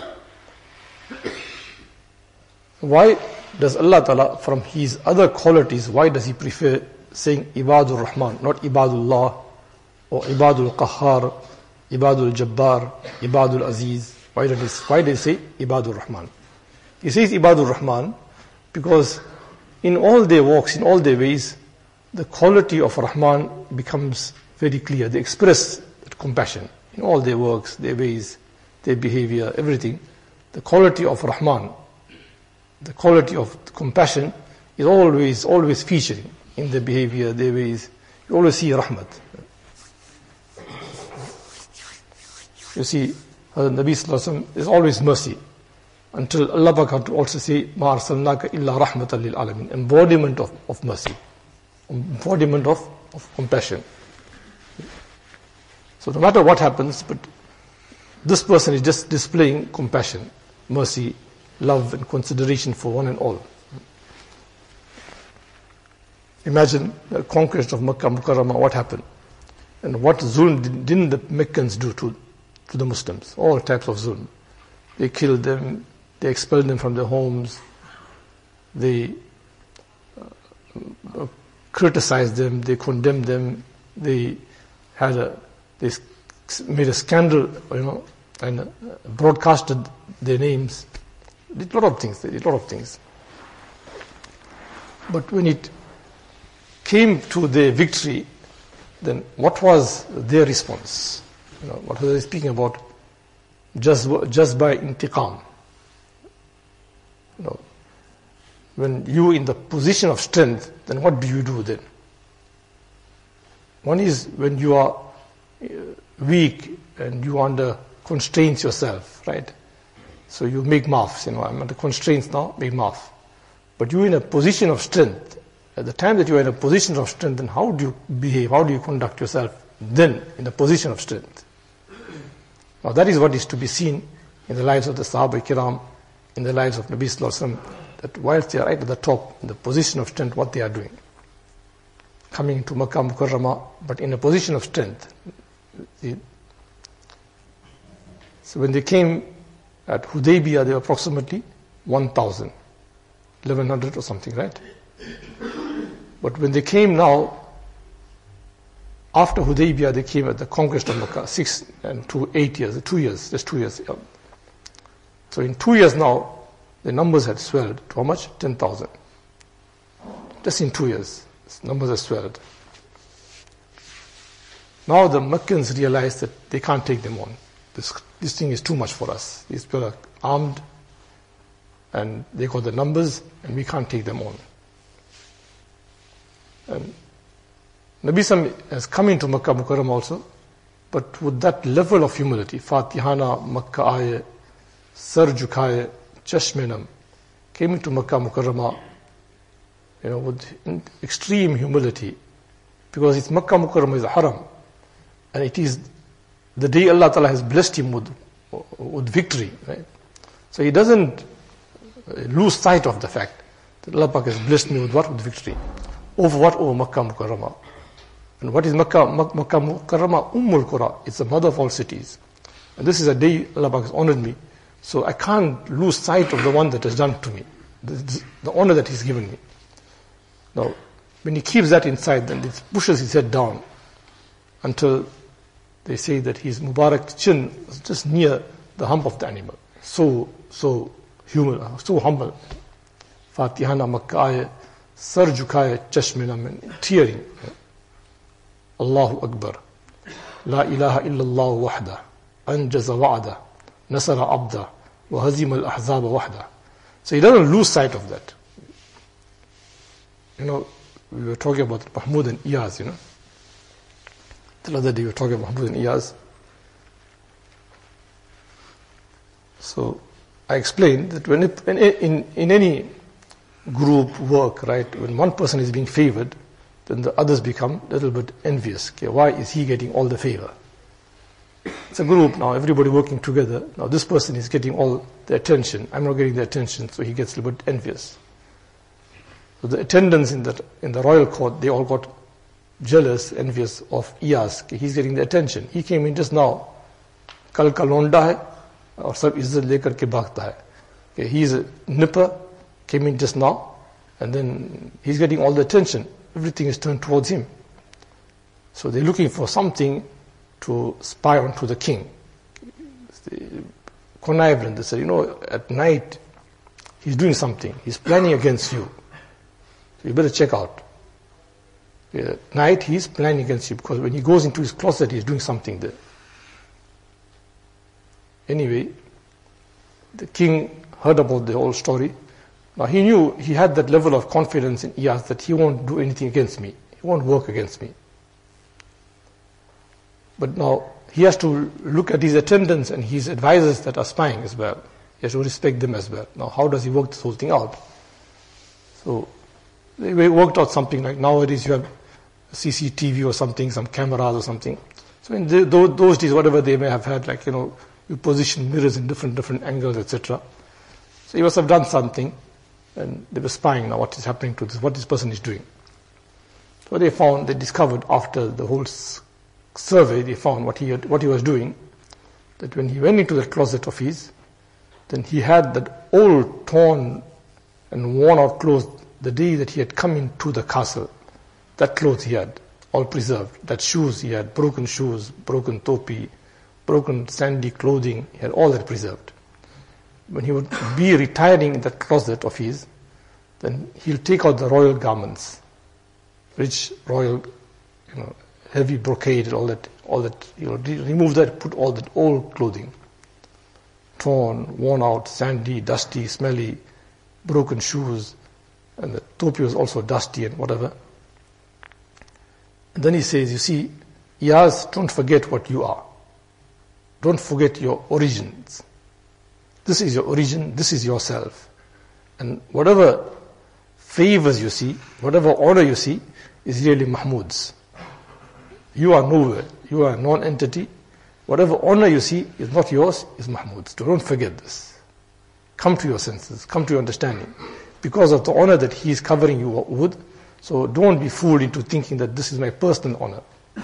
Why does Allah Ta'ala, from His other qualities, why does He prefer saying Ibadur Rahman, not Ibadullah, or Ibadul Qahhar, Ibadul Jabbar, Ibadul Aziz? Why does he, why does He say Ibadur Rahman? He says Ibadur Rahman because in all their walks, in all their ways, the quality of Rahman becomes very clear. They express that compassion in all their works, their ways, their behavior, everything. The quality of Rahman, the quality of compassion is always, always featuring in their behavior, their ways. You always see Rahmat. You see, Hazrat Nabi Sallallahu Alaihi Wasallam is always mercy. Until Allah had to also say, Ma arsalnaka illa rahmatan lil alamin, embodiment of, of mercy. Embodiment of, of compassion. So no matter what happens, but this person is just displaying compassion, mercy, love and consideration for one and all. Imagine the conquest of Makkah Mukarramah, what happened? And what zulm did, didn't the Meccans do to, to the Muslims? All types of zulm. They killed them, they expelled them from their homes, they uh, criticized them, they condemned them, they had a, they made a scandal, you know, and uh, broadcasted their names. They did a lot of things, they did a lot of things. But when it came to their victory, then what was their response? You know, what was they speaking about? Just, just by intiqam. You know, when you in the position of strength, then what do you do then? One is when you are weak and you are under constraints yourself, right? So you make maafs, you know, I'm under constraints now, make maaf. But you're in a position of strength. At the time that you are in a position of strength, then how do you behave? How do you conduct yourself then in a position of strength? Now that is what is to be seen in the lives of the Sahaba Kiram, in the lives of Nabi Sallallahu Alaihi Wasallam, that whilst they are right at the top, in the position of strength, what they are doing. coming to Makkah Mukarramah, but in a position of strength. See? So when they came at Hudaybiyah, they were approximately one thousand, eleven hundred or something, right? But when they came now, after Hudaybiyah, they came at the conquest of Makkah, six and two, eight years, two years, just two years. Yeah. So in two years now, the numbers had swelled to how much? ten thousand. Just in two years, numbers have swelled. Now the Meccans realized that they can't take them on. This, this thing is too much for us. These people are armed, and they got the numbers, and we can't take them on. And Nabi Sam has come into Makkah Mukarramah also, but with that level of humility, Fatihana Makkah aaye, sar jhukaye, chashme nam, came into Makkah Mukarramah, you know, with extreme humility, because it's Makkah Mukarramah is a haram, and it is the day Allah Ta'ala has blessed him with, with victory, right? So he doesn't lose sight of the fact that Allah Pak has blessed me with what? With victory. Over what? Over Makkah Mukarramah. And what is Makkah? Makkah Mukarramah, Ummul Qura. It's the mother of all cities. And this is a day Allah Pak has honored me. So I can't lose sight of the one that has done to me, the, the honor that he's given me. Now, when he keeps that inside, then he pushes his head down until they say that his Mubarak chin was just near the hump of the animal. So, so human, so humble. Fatihana Makkah aaye, sar jhukaye, chashme nam, tearing. Allahu Akbar. La ilaha illallah wahda. Anjaza wa'ada. Nasara abda. Wa hazima al-ahzaba wahda. So he doesn't lose sight of that. You know, we were talking about Mahmud and Iyaz, you know. The other day we were talking about Mahmud and Iyaz. So I explained that when it, in, in, in any group work, right, when one person is being favored, then the others become a little bit envious. Okay, why is he getting all the favor? It's a group now, everybody working together. Now this person is getting all the attention. I'm not getting the attention, so he gets a little bit envious. So the attendants in the in the royal court, they all got jealous, envious of Iyaz. Okay, he's getting the attention. He came in just now. Kal ka londa hai, aur sab izzat lekar ke bhagta hai. Okay, he's a nipper, came in just now, and then he's getting all the attention. Everything is turned towards him. So they're looking for something to spy onto the king. Conniving, they said, you know, at night he's doing something. He's planning against you. So you better check out. At night he's planning against you, because when he goes into his closet, he's doing something there. Anyway, the king heard about the whole story. Now he knew, he had that level of confidence in Iyaz that he won't do anything against me. He won't work against me. But now he has to look at his attendants and his advisors that are spying as well. He has to respect them as well. Now how does he work this whole thing out? So they worked out something like nowadays you have C C T V or something, some cameras or something. So in the, those days, whatever they may have had, like, you know, you position mirrors in different different angles, et cetera. So he must have done something, and they were spying now what is happening to this, what this person is doing. So they found, they discovered after the whole survey, they found what he had, what he was doing, that when he went into the closet of his, then he had that old, torn and worn out clothes the day that he had come into the castle. That clothes he had, all preserved. That shoes he had, broken shoes, broken topi, broken sandy clothing, he had all that preserved. When he would be retiring in that closet of his, then he'll take out the royal garments, rich royal, you know, heavy brocade, all that, all that, you know, remove that, put all that old clothing, torn, worn out, sandy, dusty, smelly, broken shoes, and the topi was also dusty and whatever. And then he says, you see, Iyaz, don't forget what you are. Don't forget your origins. This is your origin, this is yourself. And whatever favors you see, whatever honor you see, is really Mahmud's. You are nowhere, you are a non-entity. Whatever honor you see is not yours, is Mahmud's. So don't forget this. Come to your senses, come to your understanding. Because of the honor that he is covering you with, So don't be fooled into thinking that this is my personal honor.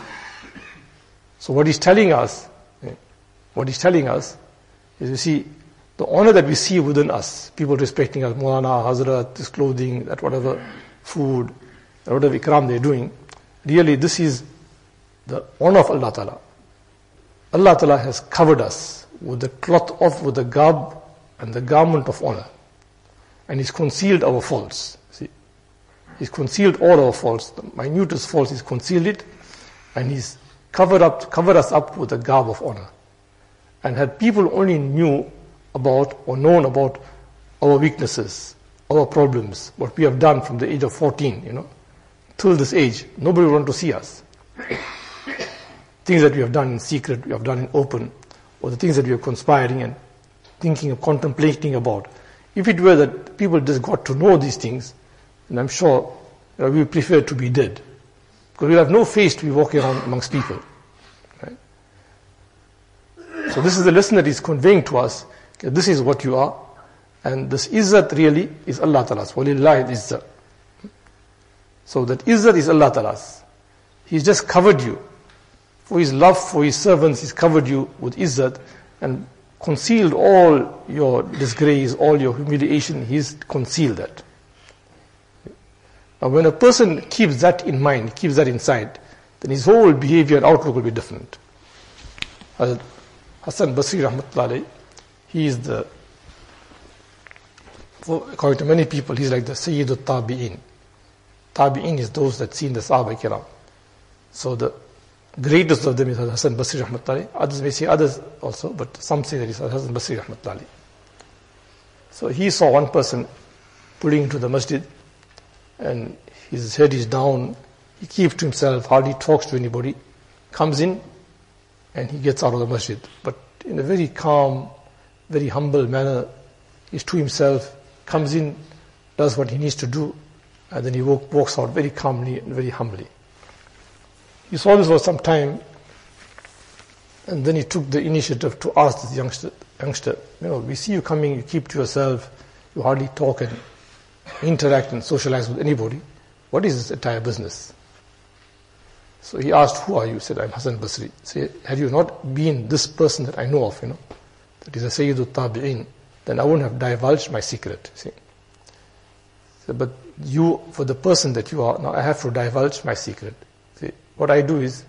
So what he's telling us, what he's telling us is, you see, the honor that we see within us, people respecting us, Maulana, Hazrat, this clothing, that whatever food, whatever ikram they're doing, really this is the honor of Allah Ta'ala. Allah Ta'ala has covered us with the cloth of, with the garb and the garment of honor. And He's concealed our faults. See, He's concealed all our faults. The minutest faults, He's concealed it, and He's covered up, covered us up with the garb of honor. And had people only knew about or known about our weaknesses, our problems, what we have done from the age of fourteen, you know, till this age, nobody would want to see us. Things that we have done in secret, we have done in open, or the things that we are conspiring and thinking and contemplating about. If it were that people just got to know these things, then I'm sure, you know, we would prefer to be dead. Because we'll have no face to be walking around amongst people. Right? So this is the lesson that He's conveying to us. Okay, this is what you are. And this izzat really is Allah Ta'ala's. Walillahi izzat. So that izzat is Allah Ta'ala's. He's just covered you. For His love for His servants, He's covered you with izzat and concealed all your disgrace, all your humiliation. He's concealed that. Now when a person keeps that in mind, keeps that inside, then his whole behavior and outlook will be different. Hazrat Hasan Basri Rahmatullah Alayhi, he is the, according to many people, he's like the Sayyid al-Tabi'in. Tabi'in is those that seen the Sahaba Kiram. So the greatest of them is Hasan Basri Rahmatullah Alayhi. Others may say others also, but some say that it's Hasan Basri Rahmatullah Alayhi. So he saw one person pulling into the masjid, and his head is down, he keeps to himself, hardly talks to anybody, comes in, and he gets out of the masjid. But in a very calm, very humble manner, he's to himself, comes in, does what he needs to do, and then he walk, walks out very calmly and very humbly. He saw this for some time, and then he took the initiative to ask this youngster, youngster, you know, we see you coming, you keep to yourself, you hardly talk and interact and socialize with anybody. What is this entire business? So he asked, who are you? He said, I'm Hasan Basri. He said, had you not been this person that I know of, you know, that is a Sayyid al-Tabi'in, then I wouldn't have divulged my secret. See? So, but you, for the person that you are, now I have to divulge my secret. See? What I do is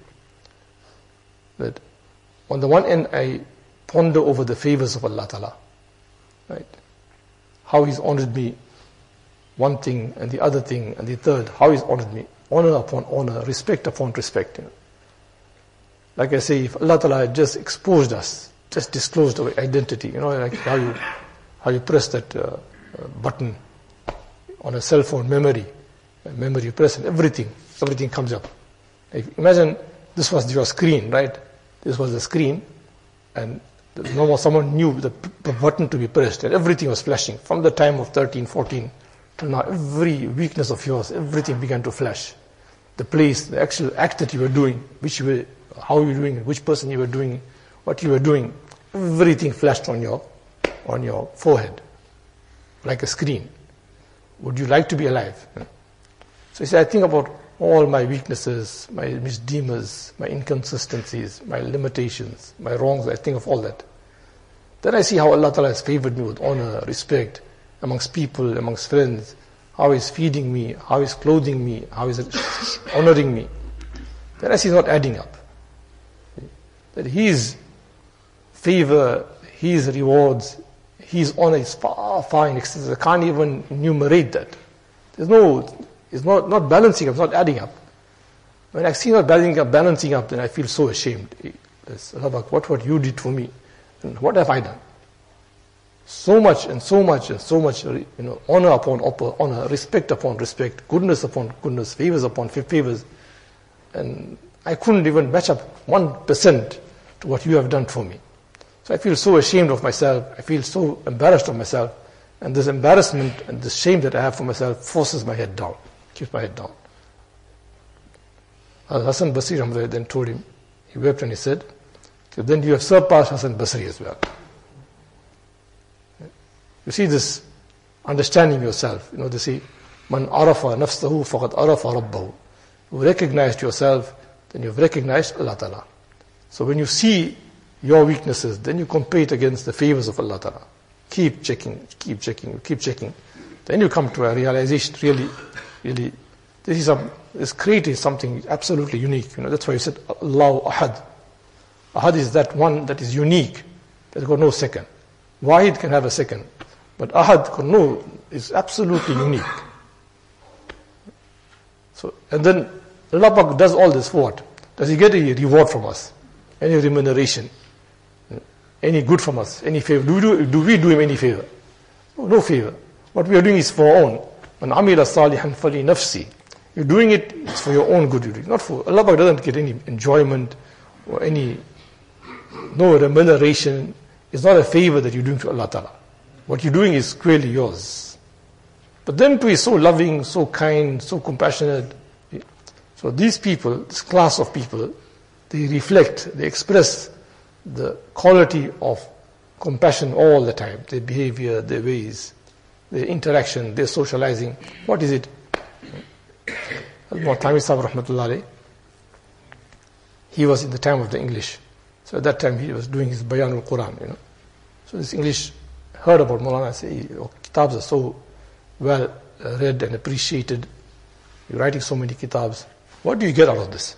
that on the one end I ponder over the favors of Allah Ta'ala, right? How He's honored me, one thing and the other thing and the third, how He's honored me, honor upon honor, respect upon respect. You know. Like I say, if Allah Ta'ala had just exposed us, just disclosed our identity, you know, like how you how you press that uh, uh, button on a cell phone memory, memory you press and everything, everything comes up. Like, imagine this was your screen, right? This was the screen, and no more someone knew the p- button to be pressed, and everything was flashing from the time of thirteen, fourteen till now. Every weakness of yours, everything began to flash. The place, the actual act that you were doing, which you were, how you were doing it, which person you were doing, what you were doing, everything flashed on your on your forehead like a screen. Would you like to be alive? So he said, I think about all my weaknesses, my misdemeanors, my inconsistencies, my limitations, my wrongs. I think of all that. Then I see how Allah Ta'ala has favored me with honor, respect amongst people, amongst friends, how He's feeding me, how He's clothing me, how He's honoring me. Then I see it's not adding up. That His favor, His rewards, His honor is far, far in excess. I can't even enumerate that. There's no, it's not, not balancing up, it's not adding up. When I see not balancing up, balancing up, then I feel so ashamed. What what you did for me, and what have I done? So much and so much and so much, you know, honor upon honor, respect upon respect, goodness upon goodness, favors upon favors, and I couldn't even match up one percent to what you have done for me. So I feel so ashamed of myself. I feel so embarrassed of myself, and this embarrassment and this shame that I have for myself forces my head down, keeps my head down. Hasan Basri then told him, he wept and he said, then you have surpassed Hasan Basri as well. You see this understanding yourself, you know, they say, Man arafa nafsahu faqad arafa rabbahu. You recognized yourself, then you've recognized Allah Ta'ala. So when you see your weaknesses, then you compare it against the favors of Allah Ta'ala. Keep checking, keep checking, keep checking. Then you come to a realization, really, really, this is a, this creating something absolutely unique. You know, that's why you said Allahu Ahad. Ahad is that one that is unique, that's got no second. Wahid can have a second, but Ahad can no, is absolutely unique. So, and then Allah Pak does all this for what? Does He get a reward from us? Any remuneration? Any good from us? Any favor? Do we do, do, we do Him any favor? No, no favor. What we are doing is for our own. Man amila salihan fali nafsi. You're doing it, it's for your own good. You're doing, not for, Allah Pak doesn't get any enjoyment or any, no remuneration. It's not a favor that you're doing to Allah Ta'ala. What you're doing is clearly yours. But them too is so loving, so kind, so compassionate. So these people, this class of people, they reflect, they express the quality of compassion all the time. Their behavior, their ways, their interaction, their socializing. What is it? Al-Mu'tami Sahib Rahmatullah Alayh, he was in the time of the English. So at that time he was doing his Bayan al-Quran, you know. So this English heard about Maulana, say, your kitabs are so well read and appreciated. You're writing so many kitabs. What do you get out of this?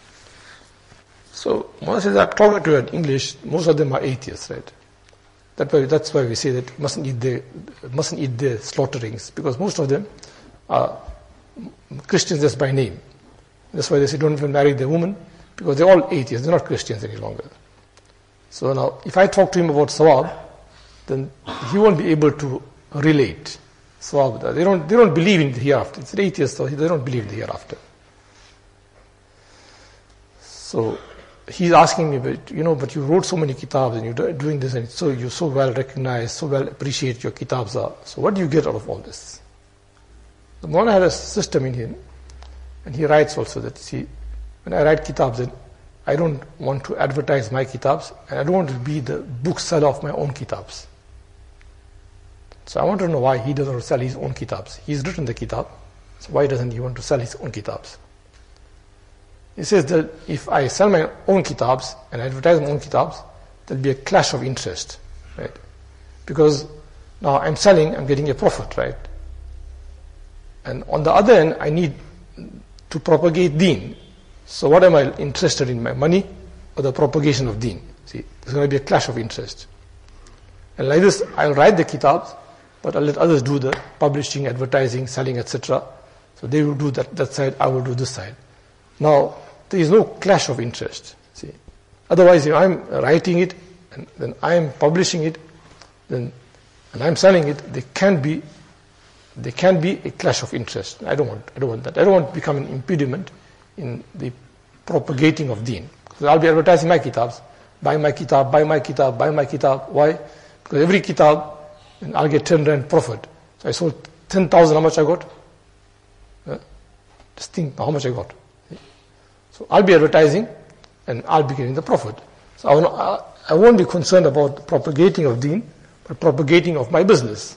So Maulana says, I'm talking to you in English, most of them are atheists, right? That why, that's why we say that you mustn't eat their, mustn't eat their slaughterings, because most of them are Christians just by name. That's why they say don't even marry their woman, because they're all atheists, they're not Christians any longer. So now, if I talk to him about sawab, then he won't be able to relate sawab. They don't, they don't believe in the hereafter. It's an atheist, so they don't believe in the hereafter. So he's asking me, but you know, but you wrote so many kitabs and you're doing this, and so you're so well recognized, so well appreciated your kitabs are. So what do you get out of all this? The Maulana had a system in him, and he writes also that, see, when I write kitabs, then I don't want to advertise my kitabs, and I don't want to be the bookseller of my own kitabs. So I want to know why he doesn't sell his own kitabs. He's written the kitab, so why doesn't he want to sell his own kitabs? He says that if I sell my own kitabs and advertise my own kitabs, there'll be a clash of interest, right? Because now I'm selling, I'm getting a profit, right? And on the other end, I need to propagate deen. So what am I interested in, my money or the propagation of deen? See, there's going to be a clash of interest. And like this, I'll write the kitabs, but I'll let others do the publishing, advertising, selling, et cetera. So they will do that, that side, I will do this side. Now, there is no clash of interest. See, otherwise, if I'm writing it and then I'm publishing it, then and I'm selling it, there can be there can be a clash of interest. I don't want I don't want that. I don't want to become an impediment in the propagating of deen. Because I'll be advertising my kitabs, buy my kitab, buy my kitab, buy my kitab. Why? Because every kitab, and I'll get ten rand profit. So I sold ten thousand. How much I got? Uh, just think how much I got. So I'll be advertising and I'll be getting the profit. So I won't, I won't be concerned about the propagating of deen, but propagating of my business.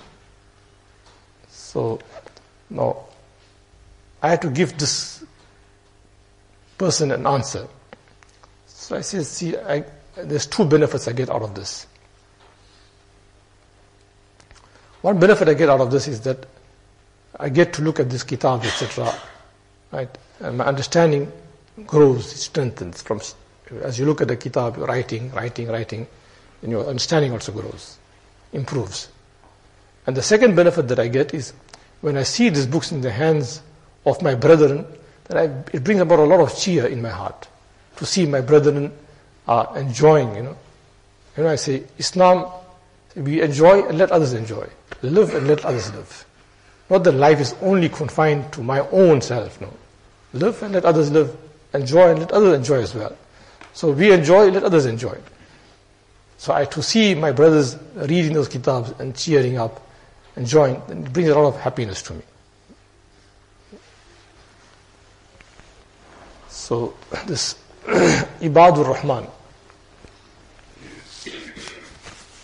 So now I had to give this person an answer. So I said, see, I, there's two benefits I get out of this. One benefit I get out of this is that I get to look at this kitab, et cetera. Right? And my understanding grows, it strengthens. From as you look at the kitab, you're writing, writing, writing, and your understanding also grows, improves. And the second benefit that I get is when I see these books in the hands of my brethren, that I, it brings about a lot of cheer in my heart to see my brethren are enjoying. You know, you know, I say Islam, we enjoy and let others enjoy, live and let others live. Not that life is only confined to my own self. No, live and let others live. Enjoy and let others enjoy as well. So we enjoy, let others enjoy. So I to see my brothers reading those kitabs and cheering up, enjoying, it brings a lot of happiness to me. So this Ibadur Rahman,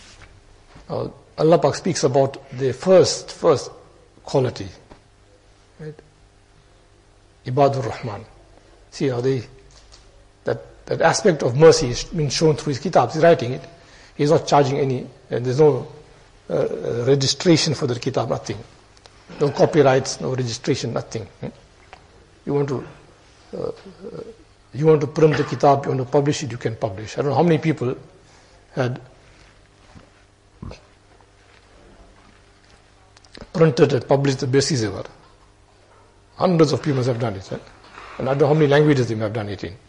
uh, Allah Pak speaks about the first first quality. Right? Ibadur Rahman. See how they, that, that aspect of mercy is being shown through his kitabs. He's writing it. He's not charging any, and there's no uh, registration for the kitab, nothing. No copyrights, no registration, nothing. Hmm? You want to, uh, uh, you want to print the kitab, you want to publish it, you can publish. I don't know how many people had printed and published the basis ever. Hundreds of people have done it. Right? And I don't know how many languages they may have done it in.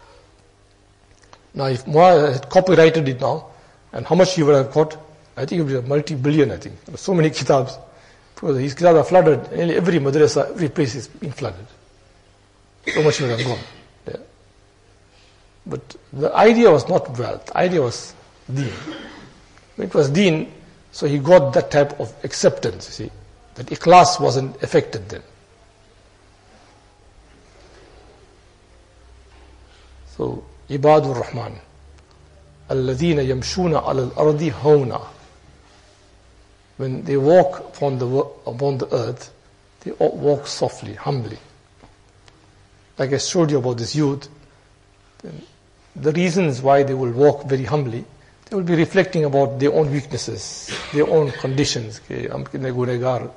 Now, if Muaz had copyrighted it now, and how much he would have got, I think it would be a multi-billion, I think. So many kitabs. Because his kitabs are flooded. Nearly every madrasa, every place is being flooded. So much would have gone. Yeah. But the idea was not wealth. The idea was deen. It was deen, so he got that type of acceptance, you see. That ikhlas wasn't affected then. So, Ibadur Rahman. الَّذِينَ يَمْشُونَ عَلَى الْأَرْضِ هَوْنًا. When they walk upon the, upon the earth, they walk softly, humbly. Like I showed you about this youth, the reasons why they will walk very humbly, they will be reflecting about their own weaknesses, their own conditions. And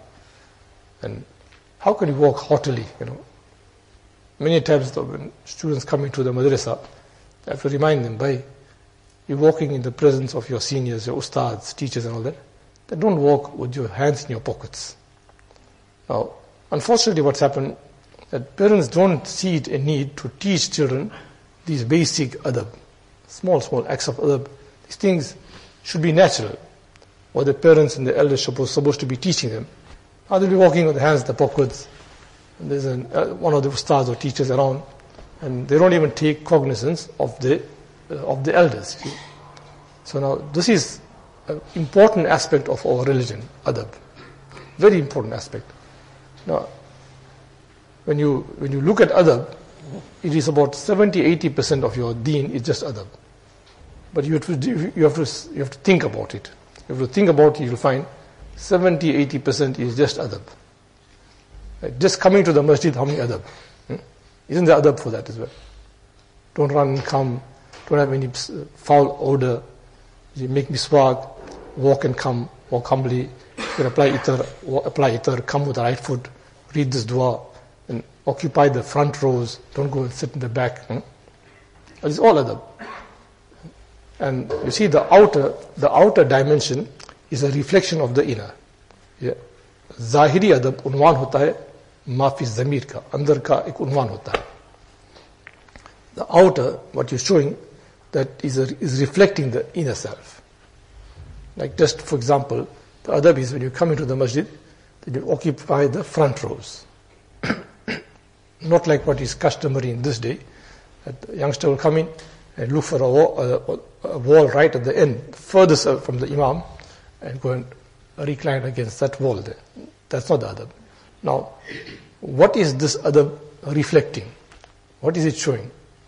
how can you walk haughtily, you know? Many times when students come into the madrasa, I have to remind them, by you're walking in the presence of your seniors, your ustads, teachers and all that, then don't walk with your hands in your pockets. Now, unfortunately what's happened, that parents don't see it a need to teach children these basic adab, small, small acts of adab. These things should be natural, or the parents and the elders are supposed to be teaching them. Now they'll be walking with their hands in the pockets, and there's an, uh, one of the ustads or teachers around, and they don't even take cognizance of the uh, of the elders. See? So now this is an important aspect of our religion, adab, very important aspect. Now, when you when you look at adab, it is about seventy to eighty percent of your deen is just adab. But you have to you have to you have to think about it. You have to think about it. You'll find seventy to eighty percent is just adab. Right? Just coming to the masjid, how many adab? Hmm? Isn't there adab for that as well? Don't run and come. Don't have any foul odor. You make miswak. Walk and come. Walk humbly. You can apply itar. Apply itar. Come with the right foot. Read this dua. And occupy the front rows. Don't go and sit in the back. Hmm? It's all adab. And you see the outer, the outer dimension is a reflection of the inner. Yeah. Zahiri adab unwan hota hai, maafi zamir ka, andar ka ek unwan hota hai. The outer, what you're showing, that is a, is reflecting the inner self. Like just for example, the adab is when you come into the masjid, then you occupy the front rows. Not like what is customary in this day. That the youngster will come in and look for a wall, a, a wall right at the end, furthest from the imam, and go and recline against that wall there. That's not the adab. Now, what is this adab reflecting? What is it showing?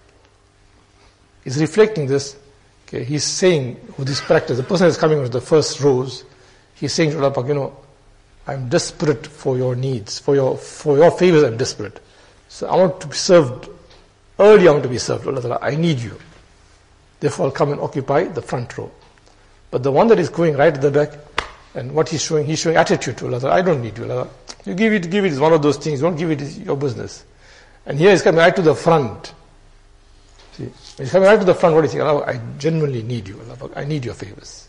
It's reflecting this. Okay, he's saying with this practice, the person is coming with the first rows, he's saying to Allah, you know, I'm desperate for your needs, for your for your favors I'm desperate. So I want to be served, early I want to be served. Allah, I need you. Therefore I'll come and occupy the front row. But the one that is going right at the back, and what he's showing, he's showing attitude to Allah. I don't need you, Allah. You give it, give it is one of those things. Don't give it is your business. And here he's coming right to the front. See, he's coming right to the front. What is he saying? Allah, I genuinely need you, Allah. I need your favors.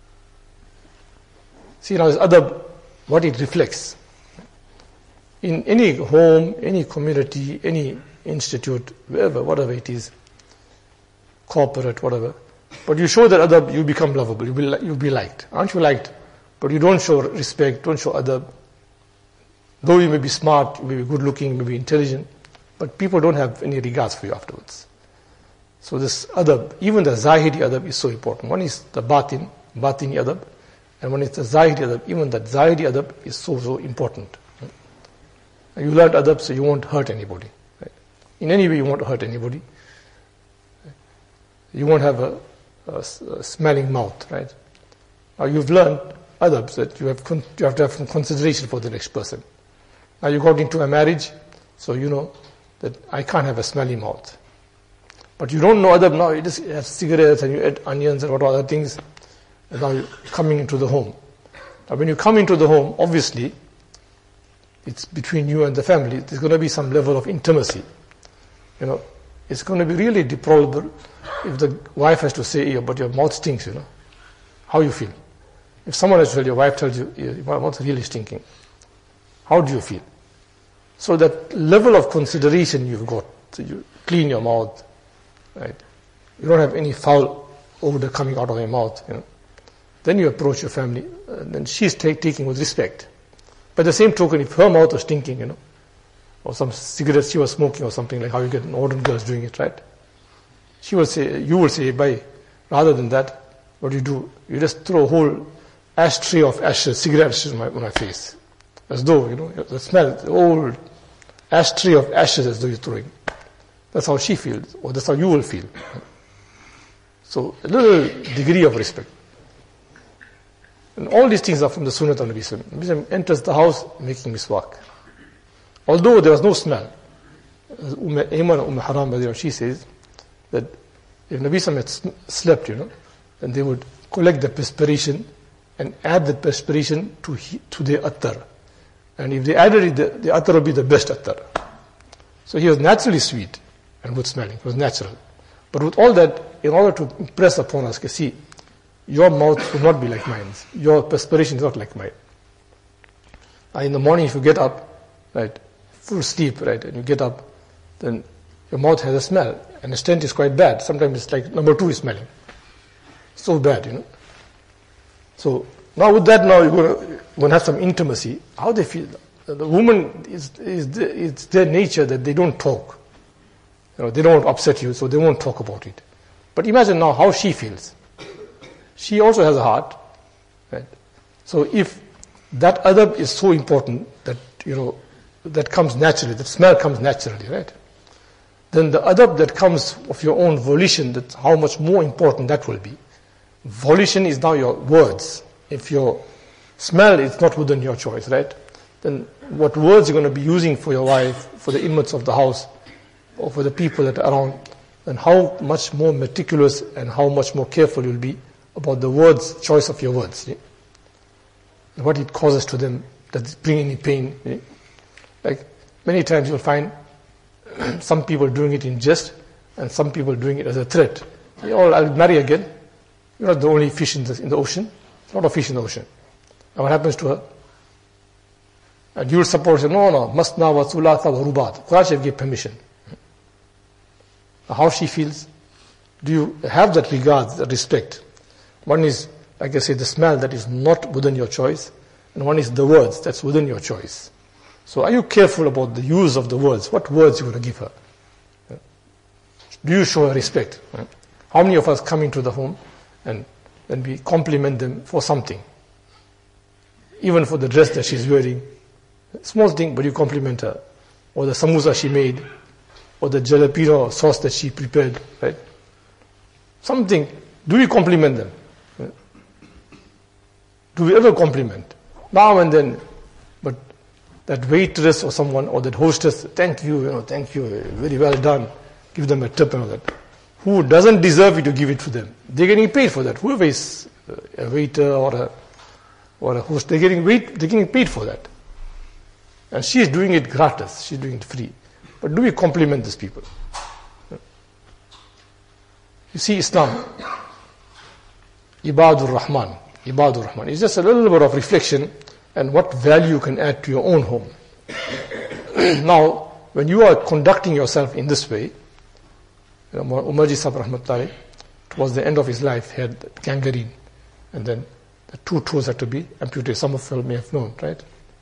See now his adab, what it reflects. In any home, any community, any institute, wherever, whatever it is, corporate, whatever. But you show that adab, you become lovable. You will you'll be liked. Aren't you liked? But you don't show respect, don't show adab. Though you may be smart, you may be good looking, you may be intelligent, but people don't have any regards for you afterwards. So this adab, even the zahiri adab is so important. One is the batin, batini adab, and one is the zahiri adab. Even that zahiri adab is so, so important. And you learn adab so you won't hurt anybody. Right? In any way you won't hurt anybody. You won't have a, a, a smelling mouth, right? Now you've learned adab that you have con- you have to have some consideration for the next person. Now you got into a marriage, so you know that I can't have a smelly mouth. But you don't know other, now you just have cigarettes and you eat onions and what other things, and now you're coming into the home. Now when you come into the home, obviously, it's between you and the family, there's going to be some level of intimacy. You know, it's going to be really deplorable if the wife has to say, yeah, but your mouth stinks, you know. How you feel? If someone has to tell your wife tells you, yeah, your mouth is really stinking, how do you feel? So that level of consideration you've got, so you clean your mouth, right? You don't have any foul odor coming out of your mouth, you know. Then you approach your family, and then she's take, taking with respect. By the same token, if her mouth was stinking, you know, or some cigarettes she was smoking or something, like how you get modern girls doing it, right? She will say, you will say, bye. Rather than that, what do you do? You just throw a whole ashtray of ashes, cigarette ashes on my, on my face. As though, you know, the smell, the old ashtray of ashes as though you're throwing. That's how she feels, or that's how you will feel. So, a little degree of respect. And all these things are from the Sunnah of Nabi Sallallahu Alaihi Wasallam. Nabi enters the house making miswak. Although there was no smell, Umm Ayman, Umm Haram, she says that if Nabi Sallallahu Alaihi Wasallam had slept, you know, then they would collect the perspiration and add the perspiration to he, to their attar. And if they added it, the, the attar would be the best attar. So he was naturally sweet and good smelling. It was natural. But with all that, in order to impress upon us, see, your mouth will not be like mine. Your perspiration is not like mine. Uh, in the morning, if you get up, right, full sleep, right, and you get up, then your mouth has a smell, and the stench is quite bad. Sometimes it's like number two is smelling. So bad, you know. So now with that, now you're going to, you're going to have some intimacy. How they feel? The woman is is the, it's their nature that they don't talk. You know, they don't want to upset you, so they won't talk about it. But imagine now how she feels. She also has a heart, right? So if that adab is so important that, you know, that comes naturally, that smell comes naturally, right? Then the adab that comes of your own volition, that's how much more important that will be. Volition is now your words. If your smell is not within your choice, right? Then what words you're going to be using for your wife, for the inmates of the house, or for the people that are around, then how much more meticulous and how much more careful you'll be about the words, choice of your words. Yeah? What it causes to them, does it bring any pain? Yeah? Like many times you'll find some people doing it in jest and some people doing it as a threat. Yeah, oh, I'll marry again. You're not the only fish in the, in the ocean. There's a lot of fish in the ocean. And what happens to her? And you'll support her, no, no, masna wa thulatha wa rubat. Quran should give permission. How she feels? Do you have that regard, that respect? One is, like I say, the smell that is not within your choice, and one is the words that's within your choice. So are you careful about the use of the words? What words you're going to give her? Do you show her respect? How many of us come into the home and then we compliment them for something? Even for the dress that she's wearing. Small thing, but you compliment her. Or the samosa she made, or the jalapeno sauce that she prepared, right? Something. Do we compliment them? Do we ever compliment? Now and then, but that waitress or someone, or that hostess, thank you, you know, thank you, very well done. Give them a tip and all that. Who doesn't deserve it to give it to them? They're getting paid for that. Whoever is a waiter or a, or a host, they're getting, wait, they're getting paid for that. And she is doing it gratis. She's doing it free. But do we compliment these people? You see, Islam, Ibadur Rahman, Ibadur Rahman, it's just a little bit of reflection and what value you can add to your own home. Now, when you are conducting yourself in this way, you know, Umarji Sahib Rahmatullahi, towards the end of his life, he had gangrene, and then the two toes had to be amputated. Some of you may have known, right?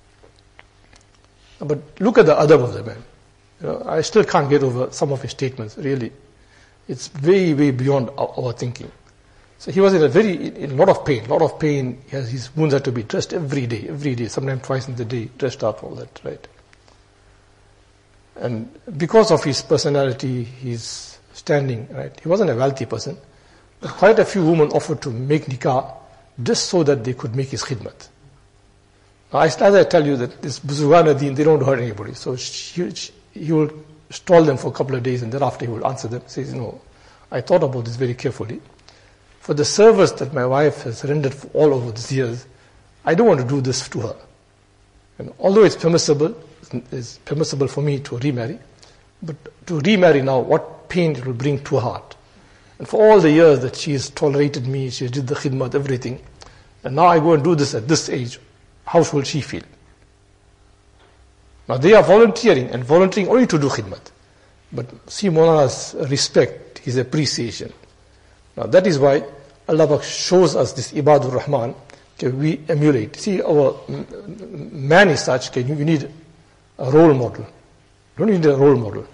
But look at the adab of the man. You know, I still can't get over some of his statements, really. It's way, way beyond our, our thinking. So he was in a very, in a lot of pain, a lot of pain. He has, his wounds had to be dressed every day, every day, sometimes twice in the day, dressed up, all that, right? And because of his personality, his standing, right? He wasn't a wealthy person, but quite a few women offered to make nikah just so that they could make his khidmat. As I tell you that this Buzurgan Deen, they don't hurt anybody. So she, she, he will stall them for a couple of days and thereafter he will answer them. Says, no, I thought about this very carefully. For the service that my wife has rendered for all over these years, I don't want to do this to her. And although it's permissible, it's permissible for me to remarry, but to remarry now, what pain it will bring to her heart. And for all the years that she has tolerated me, she did the khidmat, everything, and now I go and do this at this age, how will she feel? Now they are volunteering, and volunteering only to do khidmat. But see Maulana's respect, his appreciation. Now that is why Allah shows us this Ibadur Rahman, okay, we emulate. See, our man is such, okay, you need a role model. You don't need a role model.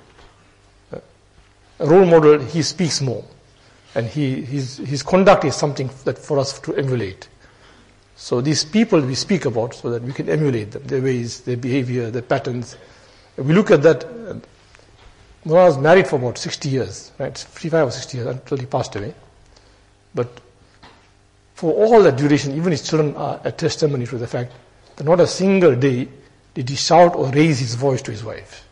A role model, he speaks more. And he, his, his conduct is something that for us to emulate. So these people we speak about so that we can emulate them, their ways, their behavior, their patterns. If we look at that, uh, Mullah was married for about sixty years, right? fifty-five or sixty years until he passed away. But for all that duration, even his children are a testimony to the fact that not a single day did he shout or raise his voice to his wife.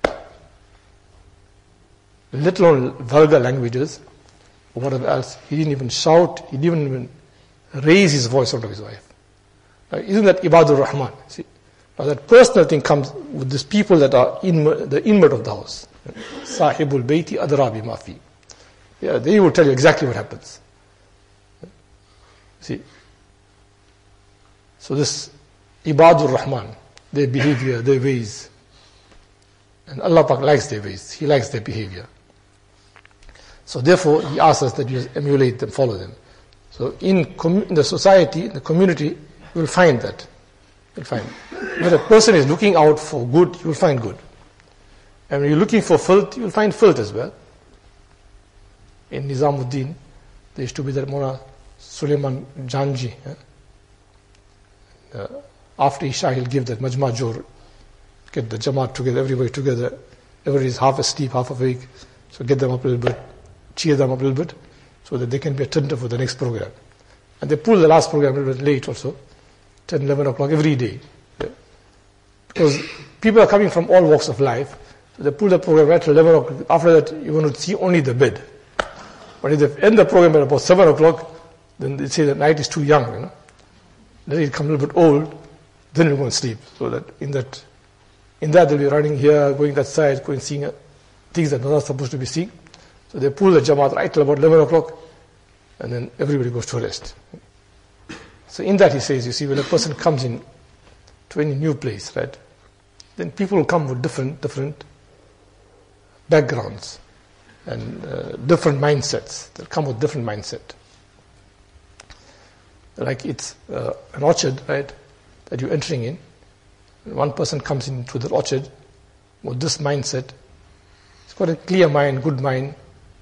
Let alone vulgar languages or whatever else. He didn't even shout, he didn't even raise his voice out of his wife. Now, isn't that Ibadur Rahman? See, now that personal thing comes with these people that are in the inward of the house. Sahibul Bayti Adrabi Mafi. Yeah, they will tell you exactly what happens. See, so this Ibadur Rahman, their behavior, their ways, and Allah Pak likes their ways. He likes their behavior. So therefore, He asks us that you emulate them, follow them. So in, com- in the society, in the community, you will find that. You will find. When a person is looking out for good, you will find good. And when you're looking for filth, you will find filth as well. In Nizamuddin, there used to be that Mullah Suleiman Janji. Eh? Uh, after Isha, he'll give that Majma Jor, get the Jamaat together, everybody together. Everybody is half asleep, half awake. So get them up a little bit, cheer them up a little bit, so that they can be attentive for the next program. And they pull the last program a little bit late also, ten, eleven o'clock every day. Yeah. Because people are coming from all walks of life, so they pull the program right till eleven o'clock. After that, you're going to see only the bed. But if they end the program at about seven o'clock, then they say the night is too young, you know. Then it comes a little bit old, then you're going to sleep. So that in that, in that they'll be running here, going that side, going seeing things that they're not supposed to be seeing. So they pull the Jamaat right till about eleven o'clock, and then everybody goes to rest. So in that he says, you see, when a person comes in to any new place, right, then people will come with different, different backgrounds and uh, different mindsets. They'll come with different mindset. Like it's uh, an orchard, right, that you're entering in. And one person comes into the orchard with this mindset. He's got a clear mind, good mind,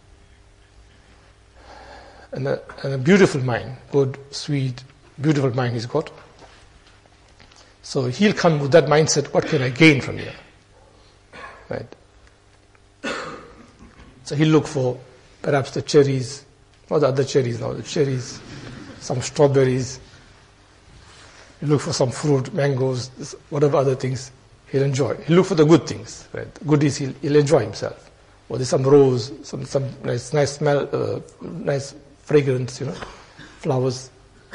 and a, and a beautiful mind, good, sweet, beautiful mind he's got. So he'll come with that mindset, what can I gain from here? Right? So he'll look for perhaps the cherries, not the other cherries now, the cherries, some strawberries. He'll look for some fruit, mangoes, whatever other things he'll enjoy. He'll look for the good things, right? The goodies he'll, he'll enjoy himself. Or there's some rose, some, some nice, nice smell, uh, nice fragrance, you know, flowers.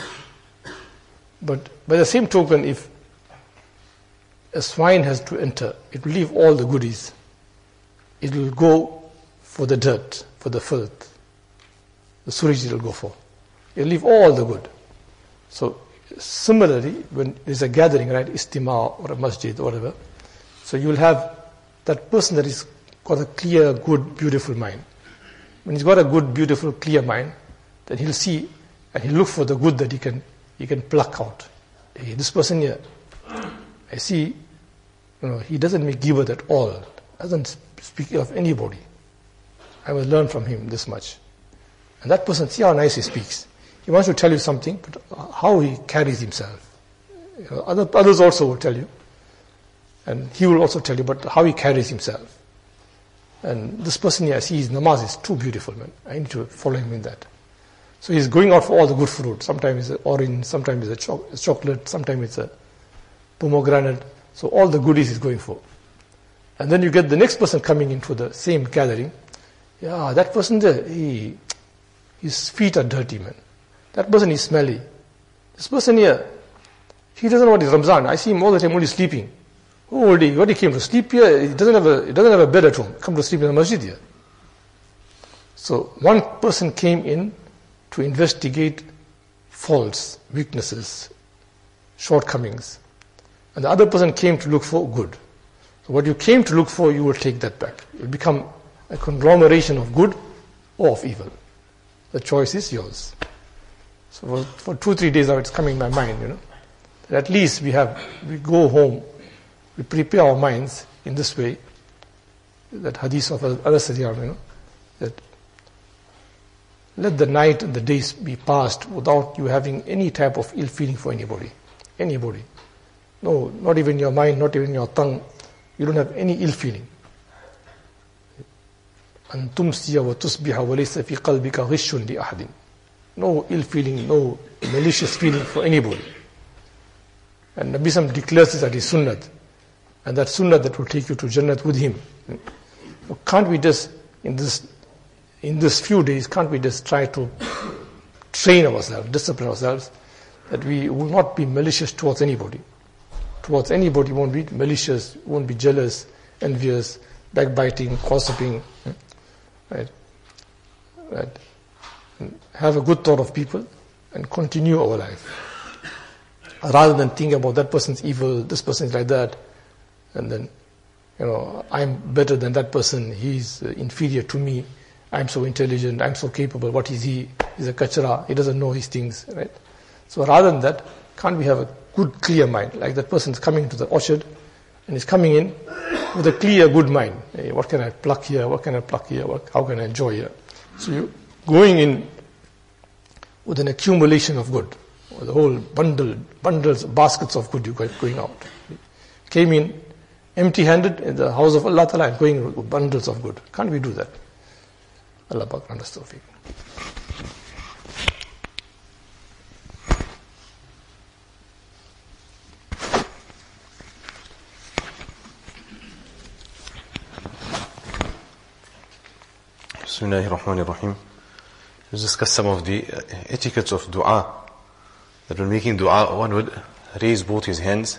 But by the same token, if a swine has to enter, it will leave all the goodies. It will go for the dirt, for the filth. The suraj it will go for. It will leave all the good. So similarly, when there's a gathering, right, istima or a masjid or whatever, so you will have that person that is got a clear, good, beautiful mind. When he's got a good, beautiful, clear mind, then he'll see and he'll look for the good that he can he can pluck out. Hey, this person here, I see, you know, he doesn't make gibbat at all. Doesn't speak of anybody. I will learn from him this much. And that person, see how nice he speaks. He wants to tell you something, but how he carries himself. You know, other, others also will tell you. And he will also tell you, but how he carries himself. And this person here, I see his namaz is too beautiful, man. I need to follow him in that. So he's going out for all the good fruit. Sometimes it's an orange, sometimes it's a cho- chocolate, sometimes it's a pomegranate. So all the goodies he's going for. And then you get the next person coming into the same gathering. Yeah, that person there, he, his feet are dirty, man. That person is smelly. This person here, he doesn't know what is Ramzan. I see him all the time only sleeping. Oh, what he, what he came to sleep here? He doesn't have a, he doesn't have a bed at home. Come to sleep in the masjid here. So one person came in to investigate faults, weaknesses, shortcomings. And the other person came to look for good. So what you came to look for, you will take that back. It will become a conglomeration of good or of evil. The choice is yours. So for, for two, three days now it's coming in my mind, you know. That at least we have, we go home, we prepare our minds in this way. That hadith of Anas, you know, that let the night and the days be passed without you having any type of ill feeling for anybody. Anybody. No, not even your mind, not even your tongue. You don't have any ill feeling. أن تمسي وتصبح وليس في قلبك غش لأحد. No ill feeling, no malicious feeling for anybody. And Nabi Sam declares this that is sunnat. And that sunnat that will take you to Jannat with him. So can't we just, in this in this few days, can't we just try to train ourselves, discipline ourselves, that we will not be malicious towards anybody. Towards anybody, won't be malicious, won't be jealous, envious, backbiting, gossiping. Right? Right? And have a good thought of people and continue our life. Rather than think about that person's evil, this person is like that, and then, you know, I'm better than that person, he's inferior to me, I'm so intelligent, I'm so capable, what is he? He's a kachara, he doesn't know his things, right? So rather than that, can't we have a good, clear mind? Like that person's coming to the orchard, and he's coming in with a clear, good mind. Hey, what can I pluck here? What can I pluck here? What, how can I enjoy here? So you're going in with an accumulation of good. Or the whole bundle, bundles, baskets of good you got going out. Came in empty-handed in the house of Allah Ta'ala and going with bundles of good. Can't we do that? Allah Pak grant us tawfiq. Bismillahir Rahmanir Rahim. Let's discuss some of the etiquettes of dua. That when making dua, one would raise both his hands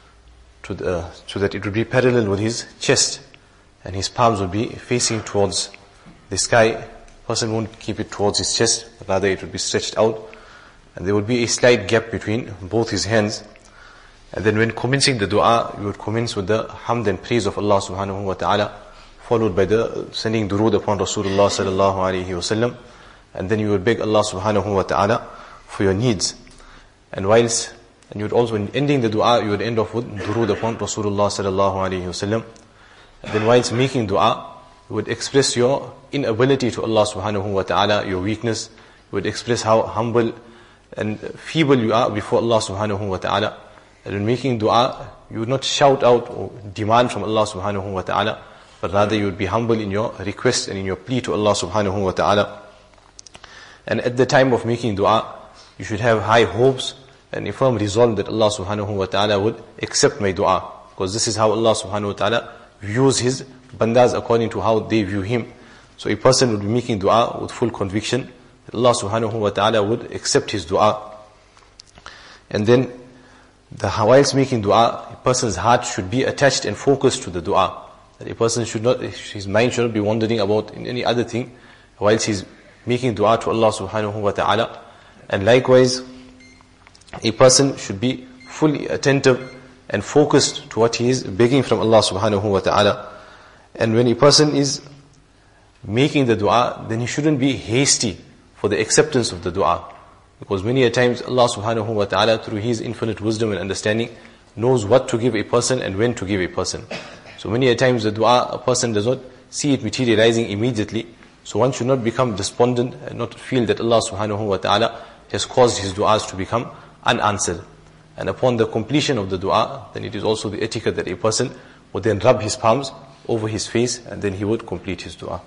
to the, so that it would be parallel with his chest, and his palms would be facing towards the sky. Person won't keep it towards his chest, but rather it would be stretched out, and there would be a slight gap between both his hands. And then when commencing the dua, you would commence with the hamd and praise of Allah subhanahu wa ta'ala, followed by the sending durood upon Rasulullah sallallahu alayhi wasallam, and then you would beg Allah subhanahu wa ta'ala for your needs. And whilst, and you would also, in ending the dua, you would end off with durood upon Rasulullah sallallahu alayhi wasallam. And then whilst making dua, you would express your inability to Allah subhanahu wa ta'ala, your weakness. You would express how humble and feeble you are before Allah subhanahu wa ta'ala. And in making dua, you would not shout out or demand from Allah subhanahu wa ta'ala, but rather you would be humble in your request and in your plea to Allah subhanahu wa ta'ala. And at the time of making dua, you should have high hopes and a firm resolve that Allah subhanahu wa ta'ala would accept my dua. Because this is how Allah subhanahu wa ta'ala views His bandas according to how they view Him. So a person would be making dua with full conviction that Allah subhanahu wa ta'ala would accept his dua. And then, the whilst making dua, a person's heart should be attached and focused to the dua. That a person should not, his mind should not be wandering about in any other thing whilst he's making dua to Allah subhanahu wa ta'ala. And likewise, a person should be fully attentive and focused to what he is begging from Allah subhanahu wa ta'ala. And when a person is making the dua, then he shouldn't be hasty for the acceptance of the dua. Because many a times Allah subhanahu wa ta'ala, through His infinite wisdom and understanding, knows what to give a person and when to give a person. So many a times the dua, a person does not see it materializing immediately. So one should not become despondent and not feel that Allah subhanahu wa ta'ala has caused his du'as to become unanswered. And upon the completion of the dua, then it is also the etiquette that a person would then rub his palms over his face and then he would complete his dua.